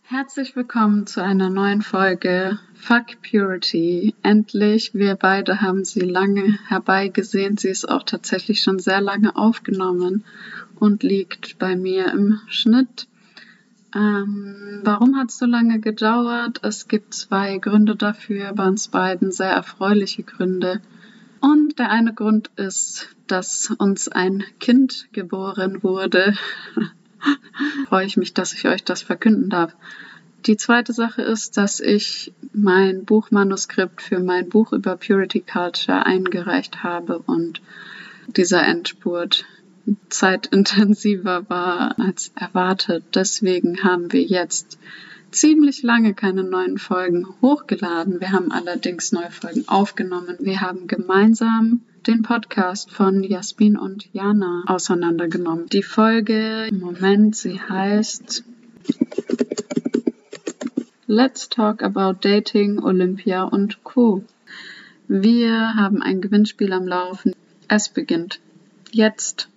Herzlich willkommen zu einer neuen Folge Fuck Purity. Endlich, wir beide haben sie lange herbeigesehnt. Sie ist auch tatsächlich schon sehr lange aufgenommen und liegt bei mir im Schnitt. Warum hat es so lange gedauert? Es gibt 2 Gründe dafür, bei uns beiden sehr erfreuliche Gründe. Und der eine Grund ist, dass uns ein Kind geboren wurde. Freue ich mich, dass ich euch das verkünden darf. Die zweite Sache ist, dass ich mein Buchmanuskript für mein Buch über Purity Culture eingereicht habe und dieser Endspurt zeitintensiver war als erwartet. Deswegen haben wir jetzt ziemlich lange keine neuen Folgen hochgeladen. Wir haben allerdings neue Folgen aufgenommen. Wir haben gemeinsam den Podcast von Jasmin und Jana auseinandergenommen. Die Folge im Moment, sie heißt Let's Talk About Dating, Olympia und Co. Wir haben ein Gewinnspiel am Laufen. Es beginnt jetzt.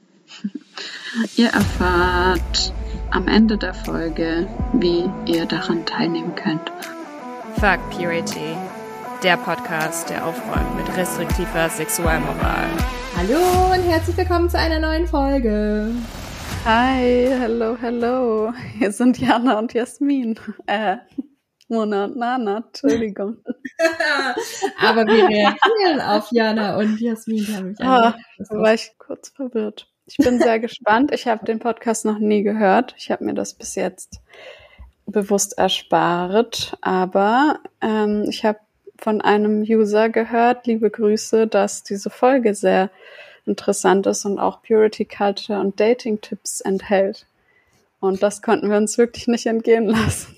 Ihr erfahrt am Ende der Folge, wie ihr daran teilnehmen könnt. Fuck Purity, der Podcast, der aufräumt mit restriktiver Sexualmoral. Hallo und herzlich willkommen zu einer neuen Folge. Hi, hello. Hier sind Jana und Jasmin. Mona und Nana, Entschuldigung. Aber wir reagieren auf Jana und Jasmin. Die haben mich da war ich kurz verwirrt. Ich bin sehr gespannt. Ich habe den Podcast noch nie gehört. Ich habe mir das bis jetzt bewusst erspart. Aber ich habe von einem User gehört, liebe Grüße, dass diese Folge sehr interessant ist und auch Purity Culture und Dating-Tipps enthält. Und das konnten wir uns wirklich nicht entgehen lassen.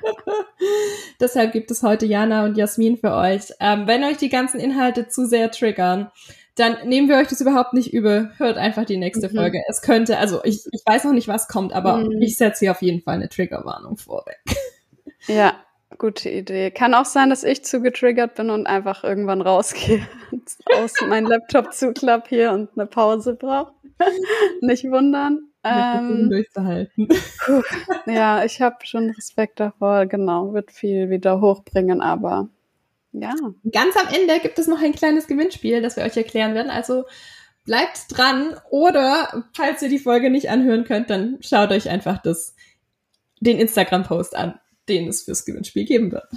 Deshalb gibt es heute Jana und Jasmin für euch. Wenn euch die ganzen Inhalte zu sehr triggern, dann nehmen wir euch das überhaupt nicht übel. Hört einfach die nächste Folge. Es könnte, also ich weiß noch nicht, was kommt, aber ich setze hier auf jeden Fall eine Triggerwarnung vorweg. Ja, gute Idee. Kann auch sein, dass ich zu getriggert bin und einfach irgendwann rausgehe, aus meinem Laptop zuklapp hier und eine Pause brauche. Nicht wundern. Durchzuhalten. Ja, ich habe schon Respekt davor. Genau, wird viel wieder hochbringen, aber ja. Ganz am Ende gibt es noch ein kleines Gewinnspiel, das wir euch erklären werden. Also bleibt dran oder falls ihr die Folge nicht anhören könnt, dann schaut euch einfach den Instagram-Post an, den es fürs Gewinnspiel geben wird.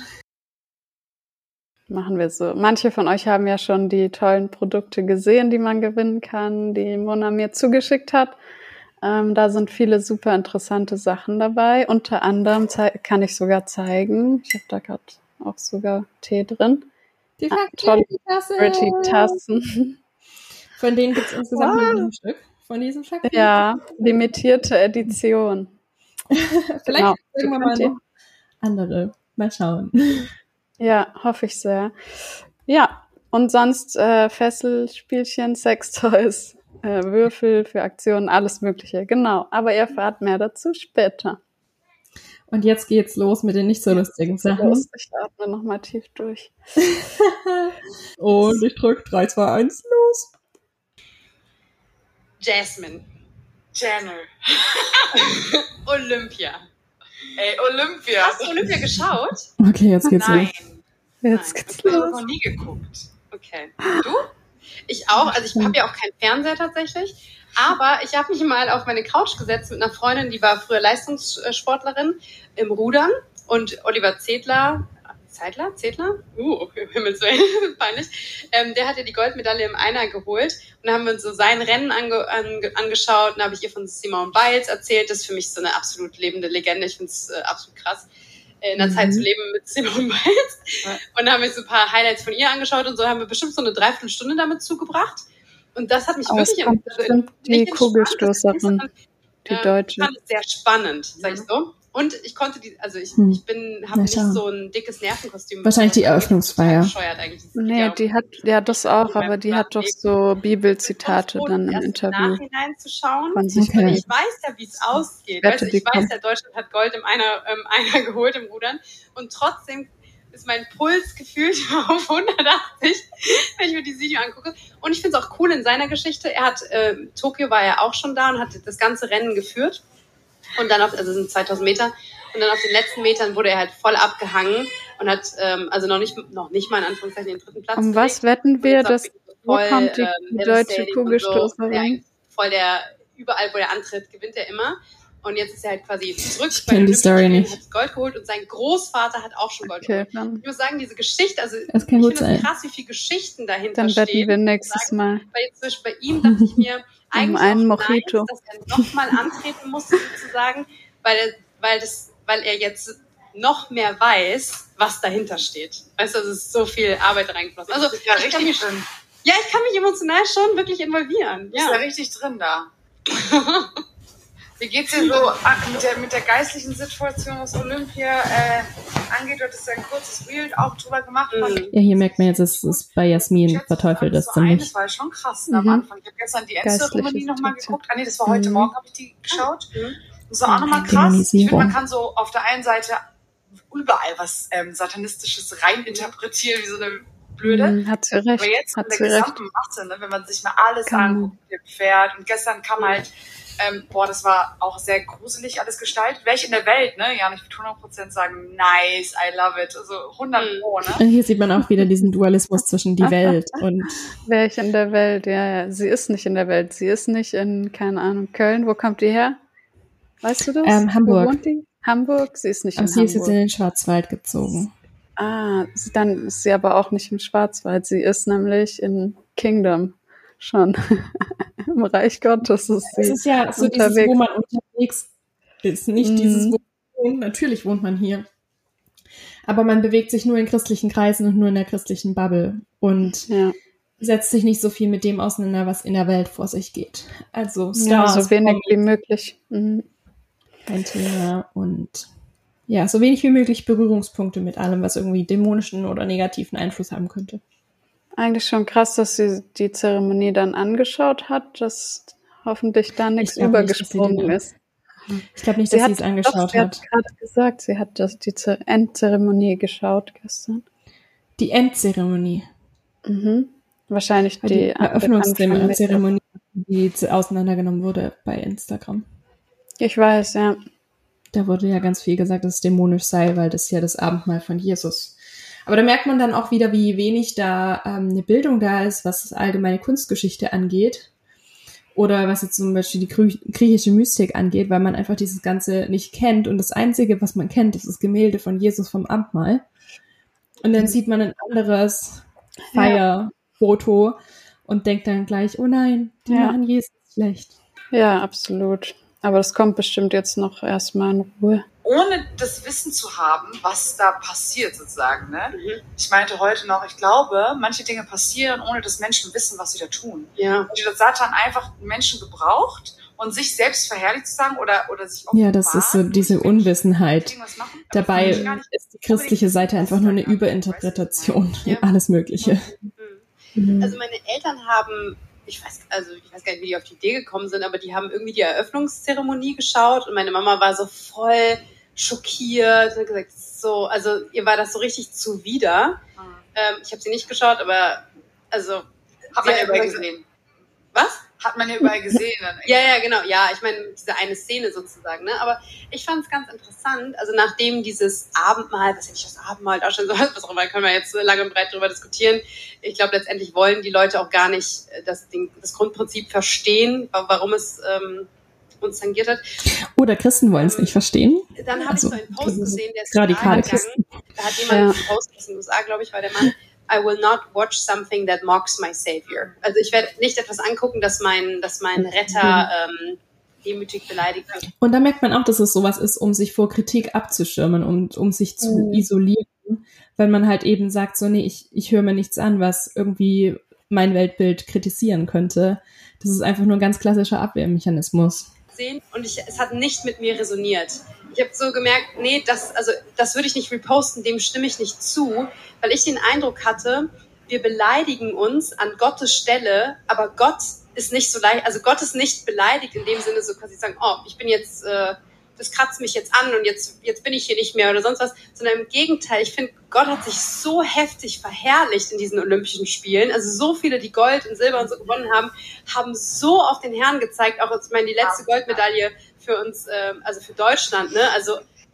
Machen wir so. Manche von euch haben ja schon die tollen Produkte gesehen, die man gewinnen kann, die Mona mir zugeschickt hat. Da sind viele super interessante Sachen dabei. Unter anderem kann ich sogar zeigen. Ich habe da gerade auch sogar Tee drin. Die tolle Pretty Tassen. Von denen gibt es insgesamt nur ein Stück. Von diesem Fuck. Ja, limitierte Edition. Vielleicht irgendwann mal noch andere. Mal schauen. Ja, hoffe ich sehr. Ja, und sonst Fesselspielchen, Sextoys, Würfel für Aktionen, alles Mögliche. Genau, aber ihr erfahrt mehr dazu später. Und jetzt geht's los mit den nicht so lustigen Sachen. Ich atme nochmal tief durch. Und ich drücke 3, 2, 1, los. Jasmine. Jenner. Olympia. Ey, Olympia. Hast du Olympia geschaut? Okay, jetzt geht's los. Jetzt geht's los. Ich los. habe noch nie geguckt. Okay. Du? Ich auch. Also ich habe ja auch keinen Fernseher tatsächlich. Aber ich habe mich mal auf meine Couch gesetzt mit einer Freundin, die war früher Leistungssportlerin im Rudern. Und Oliver Zedler? Himmels Willen, peinlich. Der hat ja die Goldmedaille im Einer geholt. Und da haben wir uns so sein Rennen angeschaut. Und da habe ich ihr von Simone Biles erzählt. Das ist für mich so eine absolut lebende Legende. Ich finde es absolut krass, in der Zeit zu leben mit Simone Biles. Ja. Und da haben wir so ein paar Highlights von ihr angeschaut. Und so haben wir bestimmt so eine Dreiviertelstunde damit zugebracht. Und das hat mich wirklich... Die Kugelstoßerin, die Deutsche. Ich fand es sehr spannend, sag ich so. Und ich konnte habe nicht so ein dickes Nervenkostüm. Wahrscheinlich die Eröffnungsfeier. Nee, die hat das auch, aber die hat doch so Bibelzitate dann im Interview. Nachhinein zu schauen. Okay. Ich weiß ja, wie es ausgeht. Also ich weiß ja, Deutschland hat Gold im Einer geholt im Rudern. Und trotzdem ist mein Puls gefühlt auf 180, wenn ich mir dieses Video angucke. Und ich finde es auch cool in seiner Geschichte. Tokio war ja auch schon da und hat das ganze Rennen geführt. Und dann also sind 2000 Meter. Und dann auf den letzten Metern wurde er halt voll abgehangen und hat also noch nicht mal in Anführungszeichen den 3. Platz Um was wetten wir, dass wo kommt die deutsche Kugelstoßerin? Voll überall, wo er antritt, gewinnt er immer. Und jetzt ist er halt quasi zurück. Ich kenne die Story nicht. Hat Gold geholt und sein Großvater hat auch schon Gold geholt. Ich muss sagen, diese Geschichte, also ich finde das krass, wie viele Geschichten dahinter stehen. Dann wetten wir nächstes Mal. Weil jetzt zum Beispiel bei ihm dachte ich mir, eigentlich einen auch Mojito. nice, dass er nochmal antreten musste, sozusagen, weil er jetzt noch mehr weiß, was dahinter steht. Weißt du, es ist so viel Arbeit reingeflossen. Also, ja, ich kann mich emotional schon wirklich involvieren. Ja. Ist ja richtig drin da. Wie geht's dir so mit der geistlichen Situation, was Olympia angeht? Du hattest ja ein kurzes Reel auch drüber gemacht. Ja, hier merkt man jetzt, es ist bei Jasmin verteufelt das ziemlich. Das war schon krass am Anfang. Ich habe gestern die Endzeremonie nochmal geguckt. Ah nee, das war heute Morgen, habe ich die geschaut. Das war auch nochmal krass. Ich finde, man kann so auf der einen Seite überall was Satanistisches reininterpretieren, wie so eine Blöde. Hat sie recht. Aber jetzt in der gesamten Masse, ne, wenn man sich mal alles anguckt, mit dem Pferd. Und gestern kam halt, das war auch sehr gruselig alles gestaltet. Wäre ich in der Welt, ne? Ja, ich würde 100% sagen, nice, I love it. Also 100%, ne? Hier sieht man auch wieder diesen Dualismus zwischen die Welt und... Wäre ich in der Welt, ja. Sie ist nicht in der Welt. Sie ist nicht in, keine Ahnung, Köln. Wo kommt die her? Weißt du das? Hamburg. Wo wohnt die? Hamburg? Sie ist nicht in Hamburg. Sie ist jetzt in den Schwarzwald gezogen. Dann ist sie aber auch nicht im Schwarzwald. Sie ist nämlich in Kingdom schon. Im Reich Gottes ist sie. Es ist ja so unterwegs. Dieses, wo man unterwegs ist. Nicht dieses, wo man wohnt. Natürlich wohnt man hier. Aber man bewegt sich nur in christlichen Kreisen und nur in der christlichen Bubble. Und setzt sich nicht so viel mit dem auseinander, was in der Welt vor sich geht. Also Stars, so wenig wie möglich. Kein Thema und so wenig wie möglich Berührungspunkte mit allem, was irgendwie dämonischen oder negativen Einfluss haben könnte. Eigentlich schon krass, dass sie die Zeremonie dann angeschaut hat, dass hoffentlich da nichts übergesprungen ist. Ich glaube nicht, dass sie es angeschaut hat. Sie hat gerade gesagt, sie hat die Endzeremonie geschaut gestern. Die Endzeremonie? Wahrscheinlich die Eröffnungszeremonie, die auseinandergenommen wurde bei Instagram. Ich weiß, ja. Da wurde ja ganz viel gesagt, dass es dämonisch sei, weil das ja das Abendmahl von Jesus. Aber da merkt man dann auch wieder, wie wenig da eine Bildung da ist, was das allgemeine Kunstgeschichte angeht. Oder was jetzt zum Beispiel die griechische Mystik angeht, weil man einfach dieses Ganze nicht kennt. Und das Einzige, was man kennt, ist das Gemälde von Jesus vom Abendmahl. Und dann sieht man ein anderes Feierfoto und denkt dann gleich, oh nein, die machen Jesus schlecht. Ja, absolut. Aber das kommt bestimmt jetzt noch erstmal in Ruhe. Ohne das Wissen zu haben, was da passiert sozusagen. Ne? Ich meinte heute noch, ich glaube, manche Dinge passieren, ohne dass Menschen wissen, was sie da tun. Ja. Und dass Satan einfach Menschen gebraucht und sich selbst verherrlicht zu sagen oder sich auch das ist so diese Unwissenheit. Dabei ist die christliche Seite einfach nur eine Überinterpretation in alles Mögliche. Also meine Eltern haben... Ich weiß gar nicht, wie die auf die Idee gekommen sind, aber die haben irgendwie die Eröffnungszeremonie geschaut und meine Mama war so voll schockiert und hat gesagt, so, also ihr war das so richtig zuwider. Ich habe sie nicht geschaut, aber also... Hat man ja überall gesehen. Was? Hat man ja überall gesehen. Ja, genau. Ja, ich meine, diese eine Szene sozusagen. Ne? Aber ich fand es ganz interessant. Also nachdem dieses Abendmahl, was eigentlich das Abendmahl darstellen soll, was auch immer, können wir jetzt lange und breit darüber diskutieren. Ich glaube, letztendlich wollen die Leute auch gar nicht das Grundprinzip verstehen, warum es uns tangiert hat. Oder Christen wollen es nicht verstehen. Dann habe ich so einen Post gesehen, der ist radikale Christen. Da hat jemand einen Post aus den USA, glaube ich, war der Mann. I will not watch something that mocks my savior. Also ich werde nicht etwas angucken, das mein Retter demütig beleidigt wird. Und da merkt man auch, dass es sowas ist, um sich vor Kritik abzuschirmen und um sich zu isolieren, weil man halt eben sagt, so nee, ich höre mir nichts an, was irgendwie mein Weltbild kritisieren könnte. Das ist einfach nur ein ganz klassischer Abwehrmechanismus. Und es hat nicht mit mir resoniert. Ich habe so gemerkt, nee, das würde ich nicht reposten, dem stimme ich nicht zu, weil ich den Eindruck hatte, wir beleidigen uns an Gottes Stelle, aber Gott ist nicht so leicht, also Gott ist nicht beleidigt in dem Sinne, so quasi sagen, oh, ich bin jetzt, das kratzt mich jetzt an und jetzt bin ich hier nicht mehr oder sonst was, sondern im Gegenteil, ich finde, Gott hat sich so heftig verherrlicht in diesen Olympischen Spielen, also so viele, die Gold und Silber und so gewonnen haben so auf den Herrn gezeigt, auch jetzt, ich meine, die letzte Goldmedaille für uns, also für Deutschland, ne, also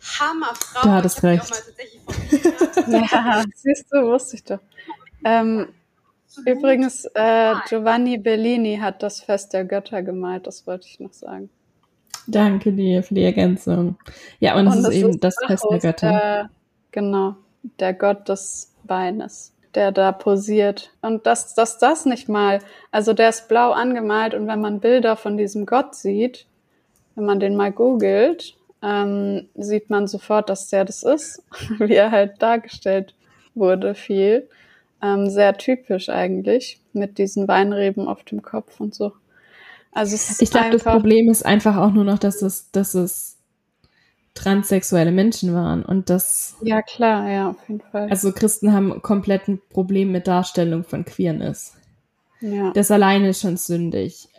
Hammerfrau. Du hattest recht. Auch mal tatsächlich Ja, siehst du, wusste ich doch. Übrigens, Giovanni Bellini hat das Fest der Götter gemalt, das wollte ich noch sagen. Danke dir für die Ergänzung. Ja, und es ist eben das Fest der Götter. Genau, der Gott des Weines, der da posiert. Und dass das nicht mal, also der ist blau angemalt und wenn man Bilder von diesem Gott sieht, wenn man den mal googelt, sieht man sofort, dass der das ist, wie er halt dargestellt wurde, viel. Sehr typisch eigentlich, mit diesen Weinreben auf dem Kopf und so. Also ich glaube, das Problem ist einfach auch nur noch, dass es transsexuelle Menschen waren und das... Ja, klar, ja, auf jeden Fall. Also Christen haben komplett ein Problem mit Darstellung von Queerness. Ja. Das alleine ist schon sündig.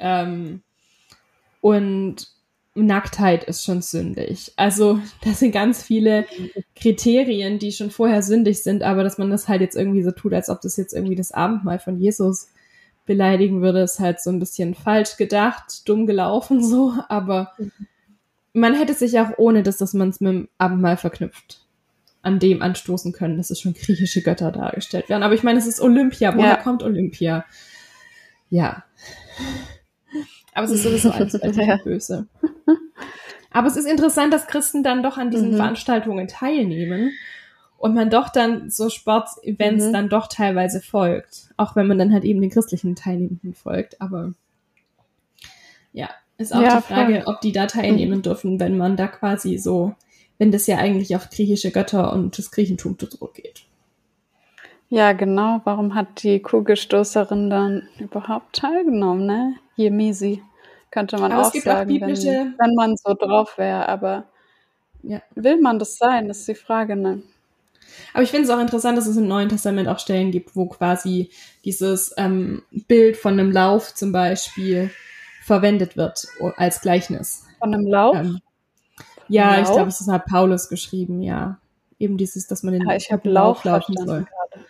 Und Nacktheit ist schon sündig. Also das sind ganz viele Kriterien, die schon vorher sündig sind, aber dass man das halt jetzt irgendwie so tut, als ob das jetzt irgendwie das Abendmahl von Jesus beleidigen würde, ist halt so ein bisschen falsch gedacht, dumm gelaufen so, aber man hätte sich auch ohne dass man es mit dem Abendmahl verknüpft, an dem anstoßen können, dass es schon griechische Götter dargestellt werden. Aber ich meine, es ist Olympia. Woher kommt Olympia? Ja. Aber es ist sowieso alles böse. Aber es ist interessant, dass Christen dann doch an diesen Veranstaltungen teilnehmen und man doch dann so Sportevents dann doch teilweise folgt. Auch wenn man dann halt eben den christlichen Teilnehmenden folgt. Aber ja, ist auch die Frage, ob die da teilnehmen dürfen, wenn man da quasi so, wenn das ja eigentlich auf griechische Götter und das Griechentum zurückgeht. Ja, genau. Warum hat die Kugelstoßerin dann überhaupt teilgenommen, ne? Yemisi, könnte man auch sagen, wenn man so drauf wäre. Aber will man das sein, ist die Frage, ne? Aber ich finde es auch interessant, dass es im Neuen Testament auch Stellen gibt, wo quasi dieses Bild von einem Lauf zum Beispiel verwendet wird als Gleichnis. Von einem Lauf? Ja, ich glaube, das hat Paulus geschrieben, ja. Eben dieses, dass man den ich habe Lauf laufen soll.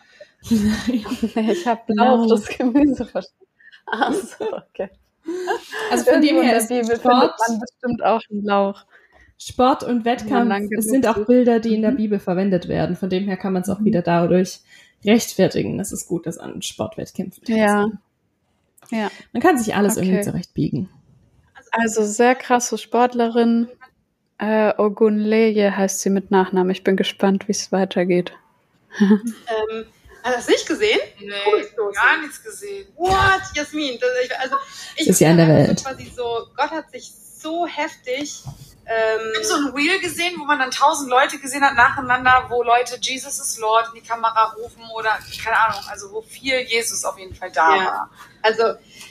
Ich habe Lauch, das Gemüse verstanden. Ach so, okay. Also von dem her ist Sport, findet man bestimmt auch einen Lauch. Sport und Wettkampf, es sind auch Bilder, die in der Bibel verwendet werden. Von dem her kann man es auch wieder dadurch rechtfertigen. Das ist gut, dass an Sportwettkämpfen ja. Man kann sich alles irgendwie zurechtbiegen. Also sehr krasse Sportlerin. Ogunleye heißt sie mit Nachnamen. Ich bin gespannt, wie es weitergeht. Hast du das nicht gesehen? Nee, gar nichts gesehen. What? Jasmin? Ich ist ja in der Welt. So quasi so, Gott hat sich so heftig... Ich habe so ein Reel gesehen, wo man dann 1000 Leute gesehen hat nacheinander, wo Leute Jesus is Lord in die Kamera rufen oder, keine Ahnung, also wo viel Jesus auf jeden Fall da war. Also,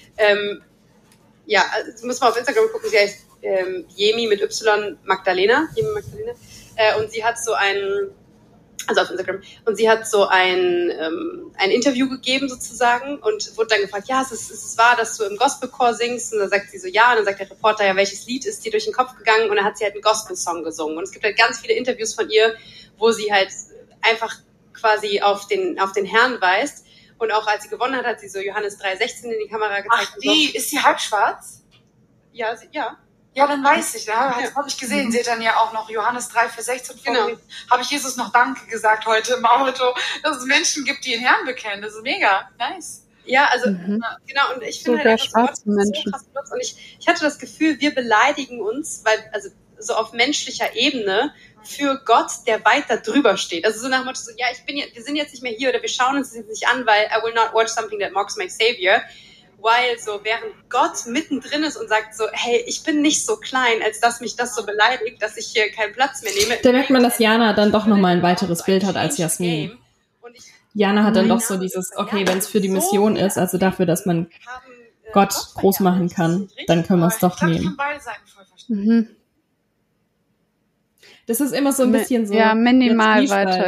muss man auf Instagram gucken, sie heißt Yemi mit Y Magdalena. Und sie hat so auf Instagram, und sie hat so ein Interview gegeben sozusagen und wurde dann gefragt, ja, ist es wahr, dass du im Gospelchor singst? Und dann sagt sie so, ja, und dann sagt der Reporter, ja, welches Lied ist dir durch den Kopf gegangen? Und dann hat sie halt einen Gospel-Song gesungen. Und es gibt halt ganz viele Interviews von ihr, wo sie halt einfach quasi auf den Herrn weist. Und auch als sie gewonnen hat, hat sie so Johannes 3,16 in die Kamera gezeigt. Ach, ist sie halb schwarz? Ja. Ja, dann weiß ich. Da habe ich gesehen. Sie hat dann ja auch noch Johannes 3, Vers 16 vorgelesen. Habe ich Jesus noch Danke gesagt heute im Auto, dass es Menschen gibt, die den Herrn bekennen. Das ist mega. Nice. Ja, also genau. Und ich finde halt schwarze Menschen. So krass benutzt. Und ich hatte das Gefühl, wir beleidigen uns, weil also so auf menschlicher Ebene für Gott, der weiter drüber steht. Also so nach dem Motto, so, ja, wir sind jetzt nicht mehr hier oder wir schauen uns das jetzt nicht an, weil I will not watch something that mocks my savior. Weil so, während Gott mittendrin ist und sagt so, hey, ich bin nicht so klein, als dass mich das so beleidigt, dass ich hier keinen Platz mehr nehme. Da merkt man, dass Jana dann doch nochmal ein weiteres Bild hat als Jasmin. Jana hat dann doch so dieses, okay, wenn es für die Mission ist, also dafür, dass man Gott groß machen kann, dann können wir es doch nehmen. Ich kann beide Seiten voll verstehen. Das ist immer so ein bisschen so. Ja, minimal weiter.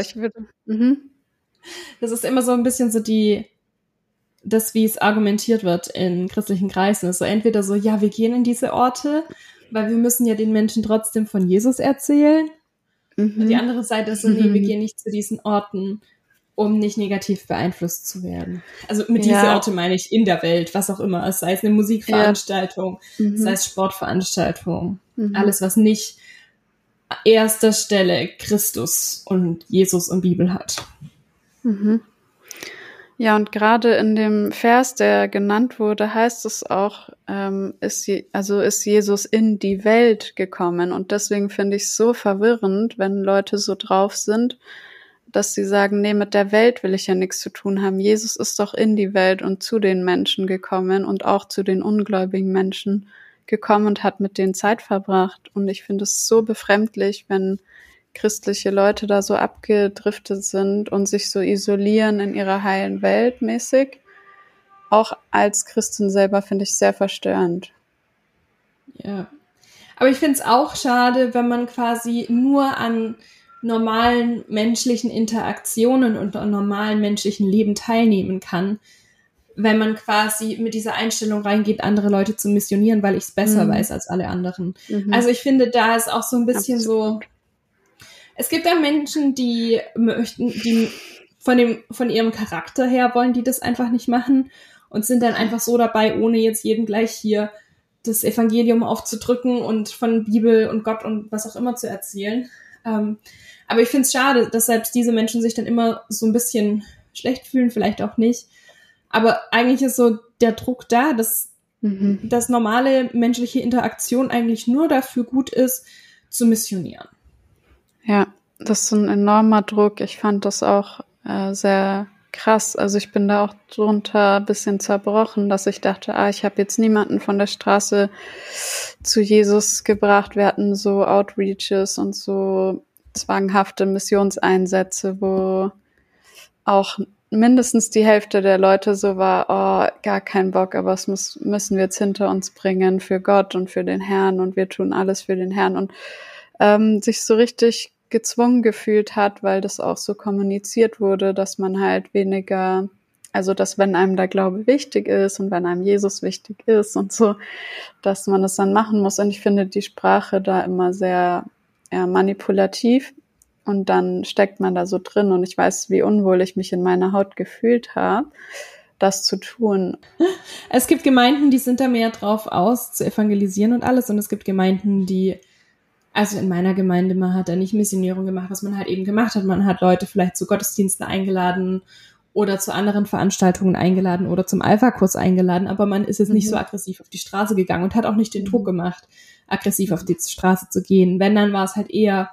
Das ist immer so ein bisschen so das, wie es argumentiert wird in christlichen Kreisen, ist so entweder so, ja, wir gehen in diese Orte, weil wir müssen ja den Menschen trotzdem von Jesus erzählen. Und die andere Seite ist so, nee, wir gehen nicht zu diesen Orten, um nicht negativ beeinflusst zu werden. Also mit diesen Orte meine ich in der Welt, was auch immer, sei es eine Musikveranstaltung, sei es Sportveranstaltung, alles, was nicht erster Stelle Christus und Jesus und Bibel hat. Mhm. Ja, und gerade in dem Vers, der genannt wurde, heißt es auch, ist Jesus in die Welt gekommen. Und deswegen finde ich es so verwirrend, wenn Leute so drauf sind, dass sie sagen, nee, mit der Welt will ich ja nichts zu tun haben. Jesus ist doch in die Welt und zu den Menschen gekommen und auch zu den ungläubigen Menschen gekommen und hat mit denen Zeit verbracht. Und ich finde es so befremdlich, wenn christliche Leute da so abgedriftet sind und sich so isolieren in ihrer heilen Welt mäßig. Auch als Christin selber finde ich sehr verstörend. Ja. Aber ich finde es auch schade, wenn man quasi nur an normalen menschlichen Interaktionen und an normalen menschlichen Leben teilnehmen kann, wenn man quasi mit dieser Einstellung reingeht, andere Leute zu missionieren, weil ich es besser weiß als alle anderen. Also ich finde, da ist auch so ein bisschen so, es gibt ja Menschen, die von ihrem Charakter her wollen die das einfach nicht machen und sind dann einfach so dabei, ohne jetzt jedem gleich hier das Evangelium aufzudrücken und von Bibel und Gott und was auch immer zu erzählen. Aber ich finde es schade, dass selbst diese Menschen sich dann immer so ein bisschen schlecht fühlen, vielleicht auch nicht. Aber eigentlich ist so der Druck da, dass normale menschliche Interaktion eigentlich nur dafür gut ist, zu missionieren. Ja, das ist ein enormer Druck. Ich fand das auch sehr krass. Also ich bin da auch drunter ein bisschen zerbrochen, dass ich dachte, ich habe jetzt niemanden von der Straße zu Jesus gebracht. Wir hatten so Outreaches und so zwanghafte Missionseinsätze, wo auch mindestens die Hälfte der Leute so war, gar kein Bock, aber es müssen wir jetzt hinter uns bringen für Gott und für den Herrn und wir tun alles für den Herrn und sich so richtig gezwungen gefühlt hat, weil das auch so kommuniziert wurde, dass man halt weniger, also dass wenn einem der Glaube wichtig ist und wenn einem Jesus wichtig ist und so, dass man das dann machen muss. Und ich finde die Sprache da immer sehr manipulativ und dann steckt man da so drin und ich weiß, wie unwohl ich mich in meiner Haut gefühlt habe, das zu tun. Es gibt Gemeinden, die sind da mehr drauf aus, zu evangelisieren und alles und es gibt Gemeinden, die also in meiner Gemeinde, man hat da nicht Missionierung gemacht, was man halt eben gemacht hat. Man hat Leute vielleicht zu Gottesdiensten eingeladen oder zu anderen Veranstaltungen eingeladen oder zum Alpha-Kurs eingeladen, aber man ist jetzt nicht so aggressiv auf die Straße gegangen und hat auch nicht den Druck gemacht, aggressiv auf die Straße zu gehen. Wenn, dann war es halt eher,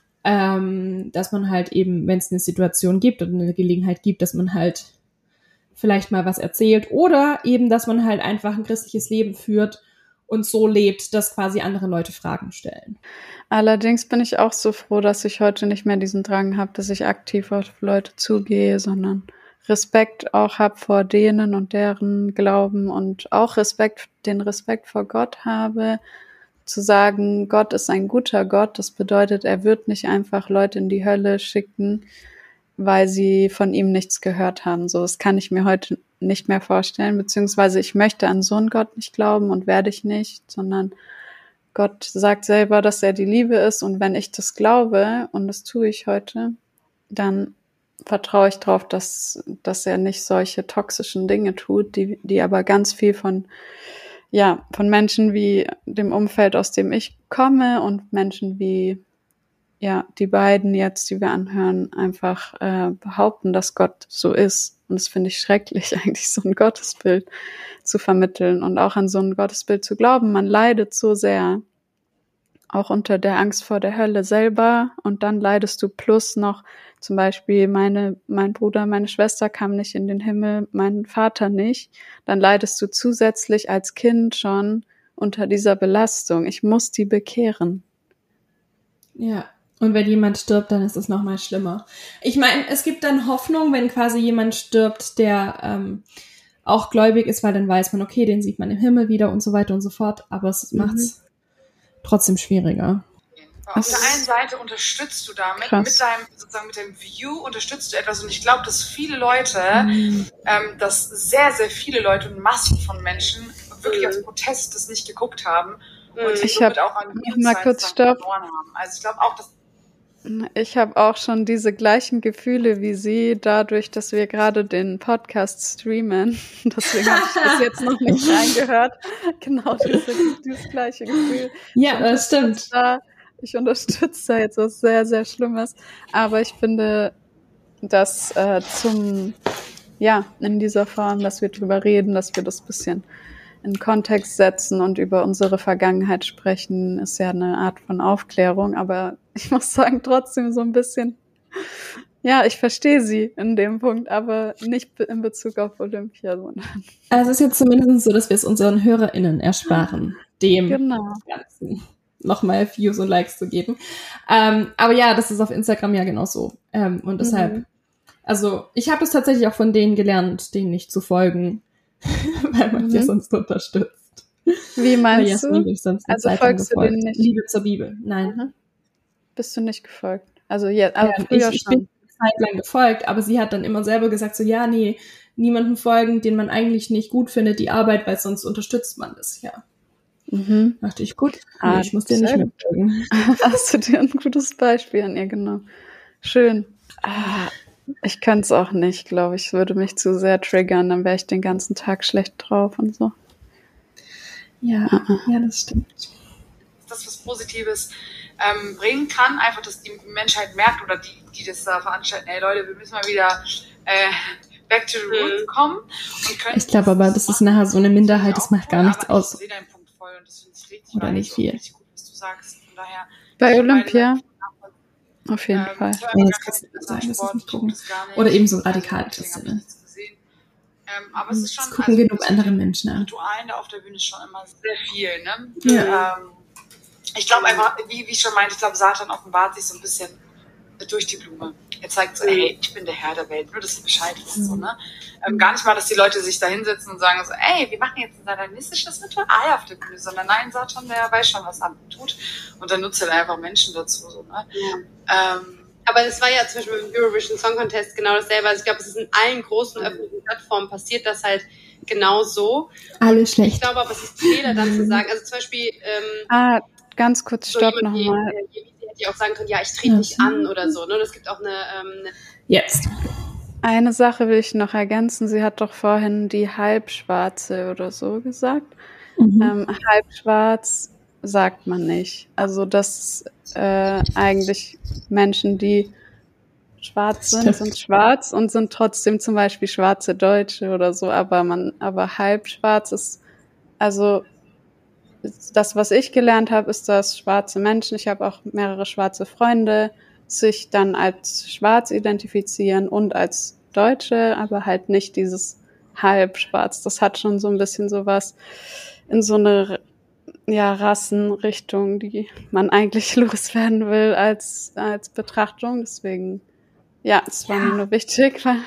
dass man halt eben, wenn es eine Situation gibt oder eine Gelegenheit gibt, dass man halt vielleicht mal was erzählt oder eben, dass man halt einfach ein christliches Leben führt und so lebt, dass quasi andere Leute Fragen stellen. Allerdings bin ich auch so froh, dass ich heute nicht mehr diesen Drang habe, dass ich aktiv auf Leute zugehe, sondern Respekt auch habe vor denen und deren Glauben und auch den Respekt vor Gott habe, zu sagen, Gott ist ein guter Gott. Das bedeutet, er wird nicht einfach Leute in die Hölle schicken, weil sie von ihm nichts gehört haben. So, das kann ich mir heute nicht mehr vorstellen, beziehungsweise ich möchte an so einen Gott nicht glauben und werde ich nicht, sondern Gott sagt selber, dass er die Liebe ist und wenn ich das glaube, und das tue ich heute, dann vertraue ich darauf, dass er nicht solche toxischen Dinge tut, die aber ganz viel von Menschen wie dem Umfeld, aus dem ich komme und Menschen wie die beiden jetzt, die wir anhören, einfach behaupten, dass Gott so ist. Und das finde ich schrecklich, eigentlich so ein Gottesbild zu vermitteln und auch an so ein Gottesbild zu glauben. Man leidet so sehr, auch unter der Angst vor der Hölle selber. Und dann leidest du plus noch zum Beispiel mein Bruder, meine Schwester kam nicht in den Himmel, mein Vater nicht. Dann leidest du zusätzlich als Kind schon unter dieser Belastung. Ich muss die bekehren. Ja. Und wenn jemand stirbt, dann ist es noch mal schlimmer. Ich meine, es gibt dann Hoffnung, wenn quasi jemand stirbt, der auch gläubig ist, weil dann weiß man, okay, den sieht man im Himmel wieder und so weiter und so fort. Aber es macht's trotzdem schwieriger. Auf der einen Seite unterstützt du damit, mit deinem View unterstützt du etwas. Und ich glaube, dass viele Leute, dass sehr, sehr viele Leute und Massen von Menschen wirklich aus Protest das nicht geguckt haben. Und ich habe mal kurz verloren haben. Also ich glaube auch, dass ich habe auch schon diese gleichen Gefühle wie Sie, dadurch, dass wir gerade den Podcast streamen. Deswegen habe ich das jetzt noch nicht reingehört. Genau, dieses gleiche Gefühl. Ja, das stimmt. Da Ich unterstütze da jetzt was sehr, sehr Schlimmes. Aber ich finde, dass in dieser Form, dass wir drüber reden, dass wir das ein bisschen in Kontext setzen und über unsere Vergangenheit sprechen, ist ja eine Art von Aufklärung. Aber ich muss sagen, trotzdem so ein bisschen, ja, ich verstehe sie in dem Punkt, aber nicht in Bezug auf Olympia, sondern. Also es ist jetzt zumindest so, dass wir es unseren HörerInnen ersparen, dem Ganzen nochmal Views und Likes zu geben. Aber ja, das ist auf Instagram ja genauso. Und deshalb, also ich habe es tatsächlich auch von denen gelernt, denen nicht zu folgen, weil man dir sonst unterstützt. Wie meinst du? Also folgst du denen nicht? Liebe zur Bibel, nein. Bist du nicht gefolgt? Also früher ich bin eine Zeit lang gefolgt, aber sie hat dann immer selber gesagt, so ja, nee, niemandem folgen, den man eigentlich nicht gut findet, die Arbeit, weil sonst unterstützt man das, ja. Dachte ich, gut, ich muss dir nicht mehr folgen. Hast du dir ein gutes Beispiel an ihr genommen? Schön. Ich könnte es auch nicht, glaube ich. Es würde mich zu sehr triggern, dann wäre ich den ganzen Tag schlecht drauf und so. Ja, das stimmt. Das, was Positives bringen kann, einfach, dass die Menschheit merkt oder die das da veranstalten, hey Leute, wir müssen mal wieder back to the roots kommen. Und ich glaube aber, das ist nachher so eine Minderheit, das macht gar nichts aus. Ich sehe deinen Punkt voll und das finde ich richtig oder nicht viel. Richtig gut, was du sagst. Von daher, bei Olympia? Auf jeden Fall. Ja, das kannst du nicht sagen, das ist nicht gucken. Oder eben so radikal Christen. Aber es ist schon, das gucken genug andere Menschen an. Ritualen da auf der Bühne ist schon immer sehr viel, ne? Ja. Ich glaube einfach, wie ich schon meinte, ich glaube, Satan offenbart sich so ein bisschen durch die Blume. Er zeigt so, hey, ich bin der Herr der Welt, nur dass ihr Bescheid wisst, so, ne? Gar nicht mal, dass die Leute sich da hinsetzen und sagen so, ey, wir machen jetzt ein satanistisches Ritual auf der Bühne, sondern nein, Satan, der weiß schon, was er tut. Und dann nutzt er einfach Menschen dazu, so, ne? Ja. Aber es war ja zum Beispiel im Eurovision Song Contest genau dasselbe. Also ich glaube, es ist in allen großen öffentlichen Plattformen passiert das halt genau so. Alle schlecht. Ich glaube aber, es ist Fehler dann zu sagen. Also zum Beispiel ganz kurz, stopp nochmal. Die hätte auch sagen können, ja, ich trete nicht an oder so. Ne? Das gibt auch eine Jetzt. Eine Sache will ich noch ergänzen. Sie hat doch vorhin die Halbschwarze oder so gesagt. Halbschwarz sagt man nicht. Also das eigentlich Menschen, die schwarz sind schwarz und sind trotzdem zum Beispiel schwarze Deutsche oder so, aber halbschwarz ist, also das, was ich gelernt habe, ist, dass schwarze Menschen, ich habe auch mehrere schwarze Freunde, sich dann als schwarz identifizieren und als Deutsche, aber halt nicht dieses halbschwarz. Das hat schon so ein bisschen sowas in so eine Rassenrichtung, die man eigentlich loswerden will als Betrachtung. Deswegen, es war mir nur wichtig, weil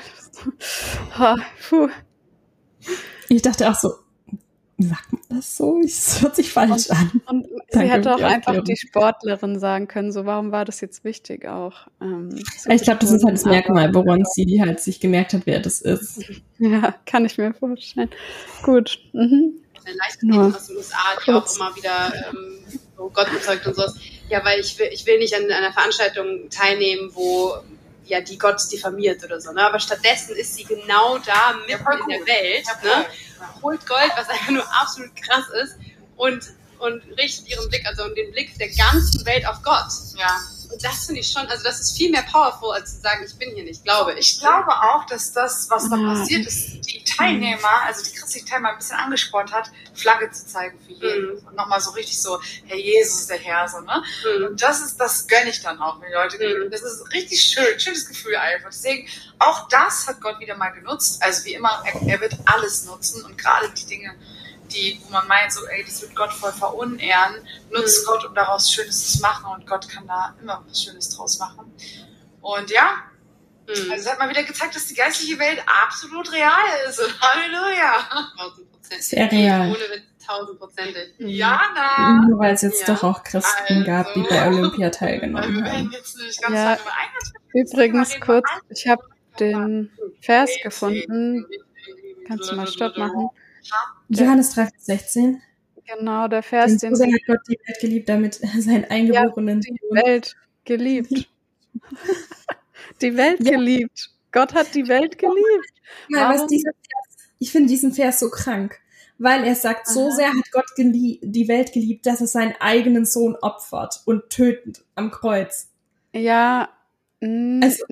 ich dachte auch so, sagt man das so? Es hört sich falsch an. Und sie hätte auch einfach die Sportlerin sagen können, so warum war das jetzt wichtig auch? Ich glaube, das ist halt das Merkmal, woran sie halt sich gemerkt hat, wer das ist. Ja, kann ich mir vorstellen. Gut. Leichtathletik aus den USA, die auch immer wieder so Gott bezeugt und sowas. Ja, weil ich will nicht an einer Veranstaltung teilnehmen, wo die Gott diffamiert oder so. Ne? Aber stattdessen ist sie genau da mitten in der Welt, ne? Holt Gold, was einfach nur absolut krass ist und richtet ihren Blick, also den Blick der ganzen Welt auf Gott. Ja. Und das finde ich schon, also das ist viel mehr powerful, als zu sagen, ich bin hier nicht, glaube ich. Ich glaube auch, dass das, was da passiert ist, die Teilnehmer, also die christlichen Teilnehmer ein bisschen angespornt hat, Flagge zu zeigen für Jesus. Und nochmal so richtig so, Herr Jesus ist der Herr, so, ne? Und das gönne ich dann auch, wenn die Leute, das ist richtig schönes Gefühl einfach. Deswegen, auch das hat Gott wieder mal genutzt. Also wie immer, er wird alles nutzen und gerade die Dinge, wo man meint, so, ey, das wird Gott voll verunehren, nutzt Gott, um daraus Schönes zu machen und Gott kann da immer was Schönes draus machen. Und also es hat mal wieder gezeigt, dass die geistliche Welt absolut real ist und Halleluja. 1000%. Sehr real. Ohne Witz, 1000%. Jana! Nur weil es jetzt doch auch Christen gab, die bei Olympia teilgenommen haben. Übrigens kurz, ich habe den Vers gefunden. Kannst du mal Stopp machen? Johannes 3,16. Genau, der Vers, den so hat Gott die Welt geliebt, damit seinen Eingeborenen die Welt geliebt. Die Welt geliebt. Gott hat die Welt geliebt. Ja, ich finde diesen Vers so krank, weil er sagt, so sehr hat Gott die Welt geliebt, dass es seinen eigenen Sohn opfert und tötet am Kreuz. Ja, Also,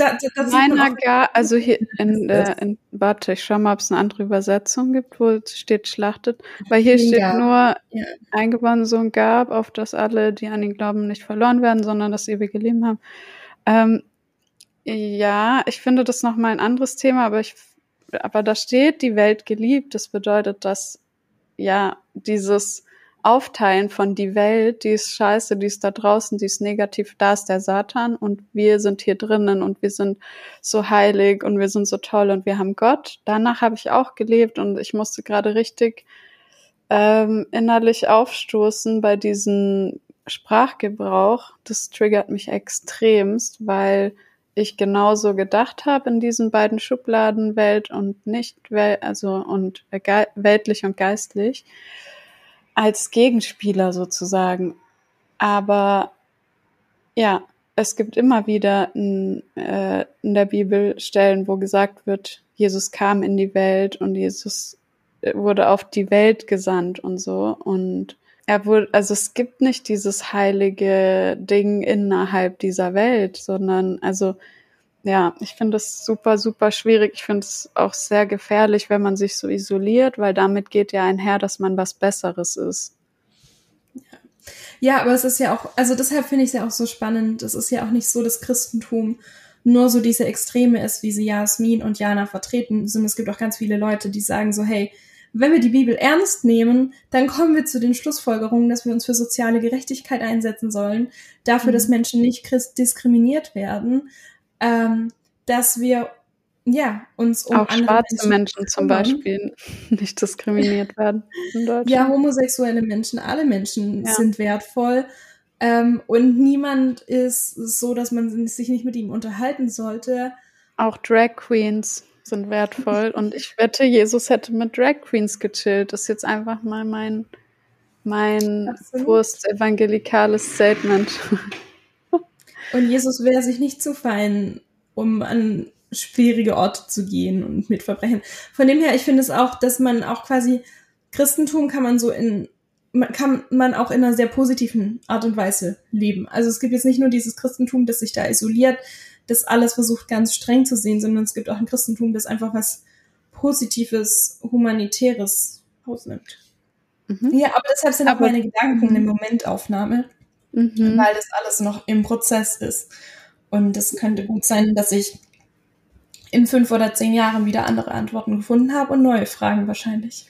also hier warte, ich schau mal, ob es eine andere Übersetzung gibt, wo es steht schlachtet, weil hier steht nur eingeborenen Sohn gab, auf dass alle, die an ihn glauben, nicht verloren werden, sondern das ewige Leben haben. Ja, ich finde das nochmal ein anderes Thema, aber da steht die Welt geliebt. Das bedeutet, dass ja dieses Aufteilen von die Welt, die ist scheiße, die ist da draußen, die ist negativ, da ist der Satan und wir sind hier drinnen und wir sind so heilig und wir sind so toll und wir haben Gott. Danach habe ich auch gelebt und ich musste gerade richtig innerlich aufstoßen bei diesem Sprachgebrauch. Das triggert mich extremst, weil ich genauso gedacht habe in diesen beiden Schubladen, Welt und nicht, weltlich und geistlich, als Gegenspieler sozusagen. Aber ja, es gibt immer wieder in der Bibel Stellen, wo gesagt wird, Jesus kam in die Welt und Jesus wurde auf die Welt gesandt und so. Und es gibt nicht dieses heilige Ding innerhalb dieser Welt, sondern ich finde es super, super schwierig. Ich finde es auch sehr gefährlich, wenn man sich so isoliert, weil damit geht ja einher, dass man was Besseres ist. Ja, aber es ist ja auch, also deshalb finde ich es ja auch so spannend. Es ist ja auch nicht so, dass Christentum nur so diese Extreme ist, wie sie Jasmin und Jana vertreten, sondern es gibt auch ganz viele Leute, die sagen so, hey, wenn wir die Bibel ernst nehmen, dann kommen wir zu den Schlussfolgerungen, dass wir uns für soziale Gerechtigkeit einsetzen sollen, dafür, dass Menschen nicht diskriminiert werden, dass wir uns um auch schwarze Menschen zum Beispiel nicht diskriminiert werden in Deutschland. Ja, homosexuelle Menschen, alle Menschen sind wertvoll und niemand ist so, dass man sich nicht mit ihm unterhalten sollte. Auch Drag Queens sind wertvoll und ich wette, Jesus hätte mit Drag Queens gechillt. Das ist jetzt einfach mal mein evangelikales Statement. Und Jesus wäre sich nicht zu fein, um an schwierige Orte zu gehen und mit Verbrechen. Von dem her, ich finde es auch, dass man auch quasi Christentum kann man auch in einer sehr positiven Art und Weise leben. Also es gibt jetzt nicht nur dieses Christentum, das sich da isoliert, das alles versucht ganz streng zu sehen, sondern es gibt auch ein Christentum, das einfach was Positives, Humanitäres ausnimmt. Ja, aber deshalb sind auch meine Gedanken eine Momentaufnahme, weil das alles noch im Prozess ist. Und es könnte gut sein, dass ich in 5 oder 10 Jahren wieder andere Antworten gefunden habe und neue Fragen wahrscheinlich.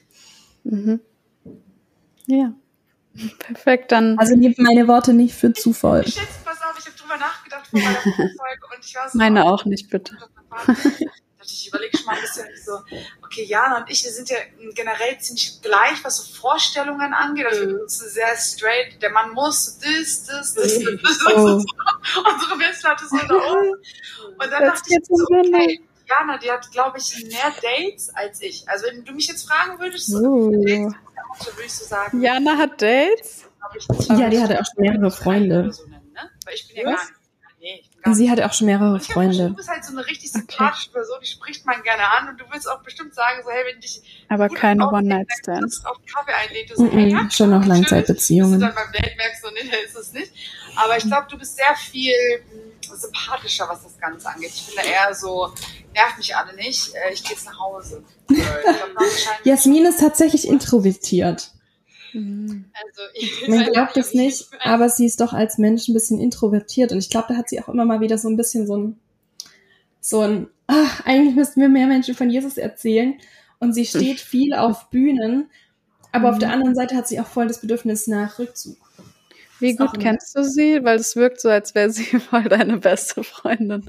Ja, perfekt. Dann also nehmt meine Worte nicht für zu voll. Pass auf, ich habe drüber nachgedacht vor meiner Folge und ich war so... Meine auch nicht, bitte. Ich überlege schon mal ein bisschen so, okay, Jana und ich, wir sind ja generell ziemlich gleich, was so Vorstellungen angeht. Also wir sind sehr straight, der Mann muss das. Unsere Messlatte so da oben. Und dann dachte ich so, okay, Jana, die hat, glaube ich, mehr Dates als ich. Also wenn du mich jetzt fragen würdest, würde ich so sagen... Jana hat Dates? Ja, die hatte auch schon mehrere Freunde. Weil ich bin ja gar nicht... Sie hatte auch schon mehrere Freunde. Du bist halt so eine richtig sympathische Person, die spricht man gerne an und du willst auch bestimmt sagen, so hey, wenn dich aber keine One-Night-Stands auf Kaffee einlädt, so, hey, ja, schon noch Langzeitbeziehungen. Dann beim Date merkst du, nee, ist es nicht. Aber ich glaube, du bist sehr viel sympathischer, was das Ganze angeht. Ich bin da eher so, nervt mich alle nicht, ich gehe jetzt nach Hause. Jasmin ist tatsächlich introvertiert. Also, man glaubt es nicht, aber sie ist doch als Mensch ein bisschen introvertiert und ich glaube, da hat sie auch immer mal wieder so ein bisschen so ein eigentlich müssten wir mehr Menschen von Jesus erzählen und sie steht viel auf Bühnen, aber auf der anderen Seite hat sie auch voll das Bedürfnis nach Rückzug. Wie gut kennst du sie? Weil es wirkt so, als wäre sie voll deine beste Freundin.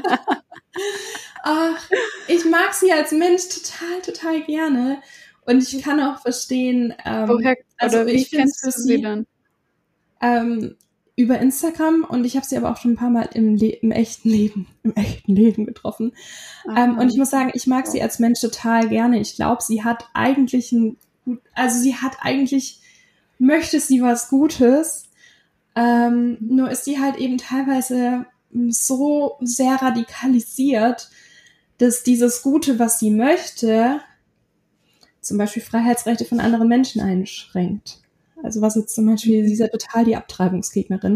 Ach, ich mag sie als Mensch total gerne. Und ich kann auch verstehen, woher, oder wie kennst du sie dann? Über Instagram und ich habe sie aber auch schon ein paar Mal im echten Leben getroffen. Und ich muss sagen, ich mag sie als Mensch total gerne. Ich glaube, sie hat eigentlich möchte sie was Gutes. Nur ist sie halt eben teilweise so sehr radikalisiert, dass dieses Gute, was sie möchte, zum Beispiel Freiheitsrechte von anderen Menschen einschränkt. Also was jetzt zum Beispiel, sie ist ja total die Abtreibungsgegnerin.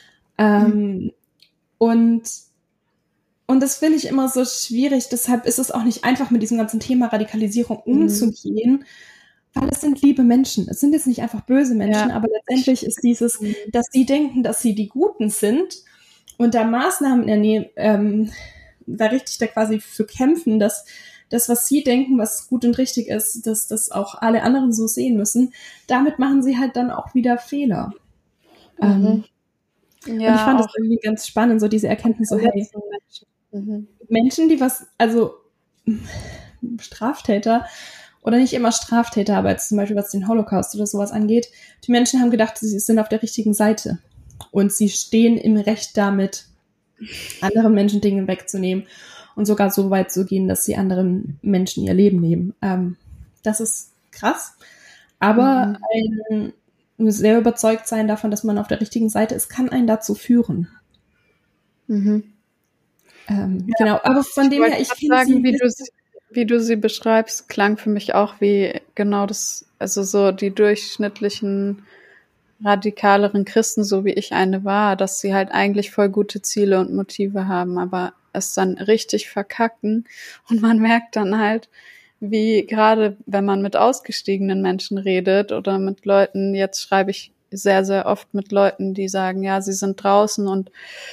Und das finde ich immer so schwierig, deshalb ist es auch nicht einfach, mit diesem ganzen Thema Radikalisierung umzugehen, weil es sind liebe Menschen. Es sind jetzt nicht einfach böse Menschen, aber letztendlich ist dieses, dass sie denken, dass sie die Guten sind und da Maßnahmen da richtig da quasi für kämpfen, dass das, was sie denken, was gut und richtig ist, dass das auch alle anderen so sehen müssen, damit machen sie halt dann auch wieder Fehler. Und ich fand das irgendwie ganz spannend, so diese Erkenntnis, so hey, Menschen, die Straftäter, oder nicht immer Straftäter, aber jetzt zum Beispiel was den Holocaust oder sowas angeht, die Menschen haben gedacht, sie sind auf der richtigen Seite und sie stehen im Recht damit, anderen Menschen Dinge wegzunehmen und sogar so weit zu gehen, dass sie anderen Menschen ihr Leben nehmen. Das ist krass, aber ein sehr überzeugt sein davon, dass man auf der richtigen Seite ist, kann einen dazu führen. Genau, aber von dem her, ich finde sie... Wie du sie beschreibst, klang für mich auch wie genau das, also so die durchschnittlichen, radikaleren Christen, so wie ich eine war, dass sie halt eigentlich voll gute Ziele und Motive haben, aber es dann richtig verkacken und man merkt dann halt, wie gerade wenn man mit ausgestiegenen Menschen redet oder mit Leuten, jetzt schreibe ich sehr, sehr oft mit Leuten, die sagen, ja, sie sind draußen und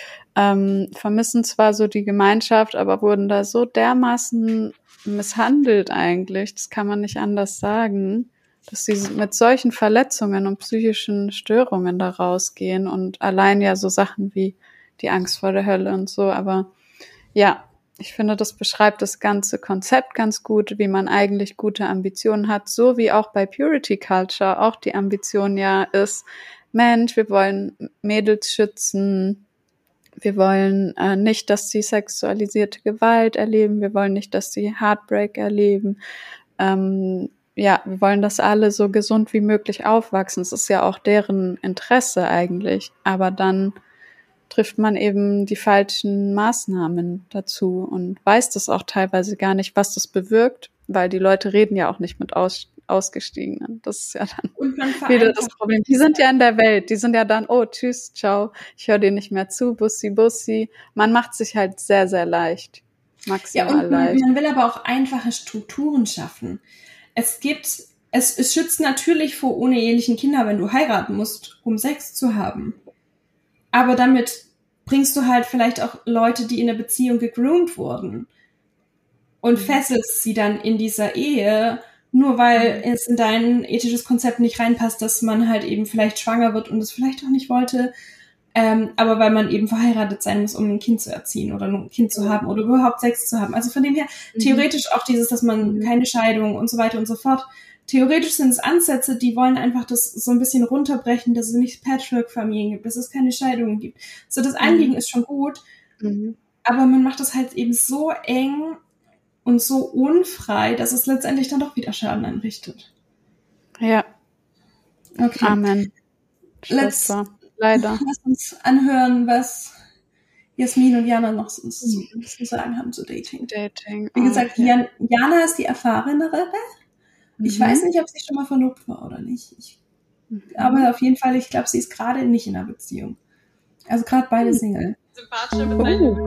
vermissen zwar so die Gemeinschaft, aber wurden da so dermaßen misshandelt eigentlich, das kann man nicht anders sagen, dass sie mit solchen Verletzungen und psychischen Störungen da rausgehen und allein ja so Sachen wie die Angst vor der Hölle und so, aber ja, ich finde, das beschreibt das ganze Konzept ganz gut, wie man eigentlich gute Ambitionen hat, so wie auch bei Purity Culture auch die Ambition ja ist, Mensch, wir wollen Mädels schützen, wir wollen nicht, dass sie sexualisierte Gewalt erleben. Wir wollen nicht, dass sie Heartbreak erleben. Wir wollen, dass alle so gesund wie möglich aufwachsen. Es ist ja auch deren Interesse eigentlich. Aber dann trifft man eben die falschen Maßnahmen dazu und weiß das auch teilweise gar nicht, was das bewirkt, weil die Leute reden ja auch nicht mit Ausgestiegenen. Das ist ja dann wieder das Problem. Die sind ja in der Welt. Die sind ja dann, oh, tschüss, ciao, ich höre dir nicht mehr zu, Bussi, Bussi. Man macht sich halt sehr, sehr leicht. Maximal leicht. Man will aber auch einfache Strukturen schaffen. Es schützt natürlich vor unehelichen Kindern, wenn du heiraten musst, um Sex zu haben. Aber damit bringst du halt vielleicht auch Leute, die in der Beziehung gegroomt wurden und fesselst sie dann in dieser Ehe, nur weil es in dein ethisches Konzept nicht reinpasst, dass man halt eben vielleicht schwanger wird und es vielleicht auch nicht wollte, aber weil man eben verheiratet sein muss, um ein Kind zu erziehen oder ein Kind zu haben oder überhaupt Sex zu haben. Also von dem her, theoretisch auch dieses, dass man keine Scheidung und so weiter und so fort. Theoretisch sind es Ansätze, die wollen einfach das so ein bisschen runterbrechen, dass es nicht Patchwork-Familien gibt, dass es keine Scheidungen gibt. So, das Anliegen ist schon gut, aber man macht das halt eben so eng und so unfrei, dass es letztendlich dann doch wieder Schaden anrichtet. Ja. Okay. Amen. Leider. Lass uns anhören, was Jasmin und Jana noch zu sagen haben zu Dating. Wie gesagt, Jana ist die erfahrenere. Ich weiß nicht, ob sie schon mal verlobt war oder nicht. Aber auf jeden Fall, ich glaube, sie ist gerade nicht in einer Beziehung. Also gerade beide Single. Sympathische Bezeichnung.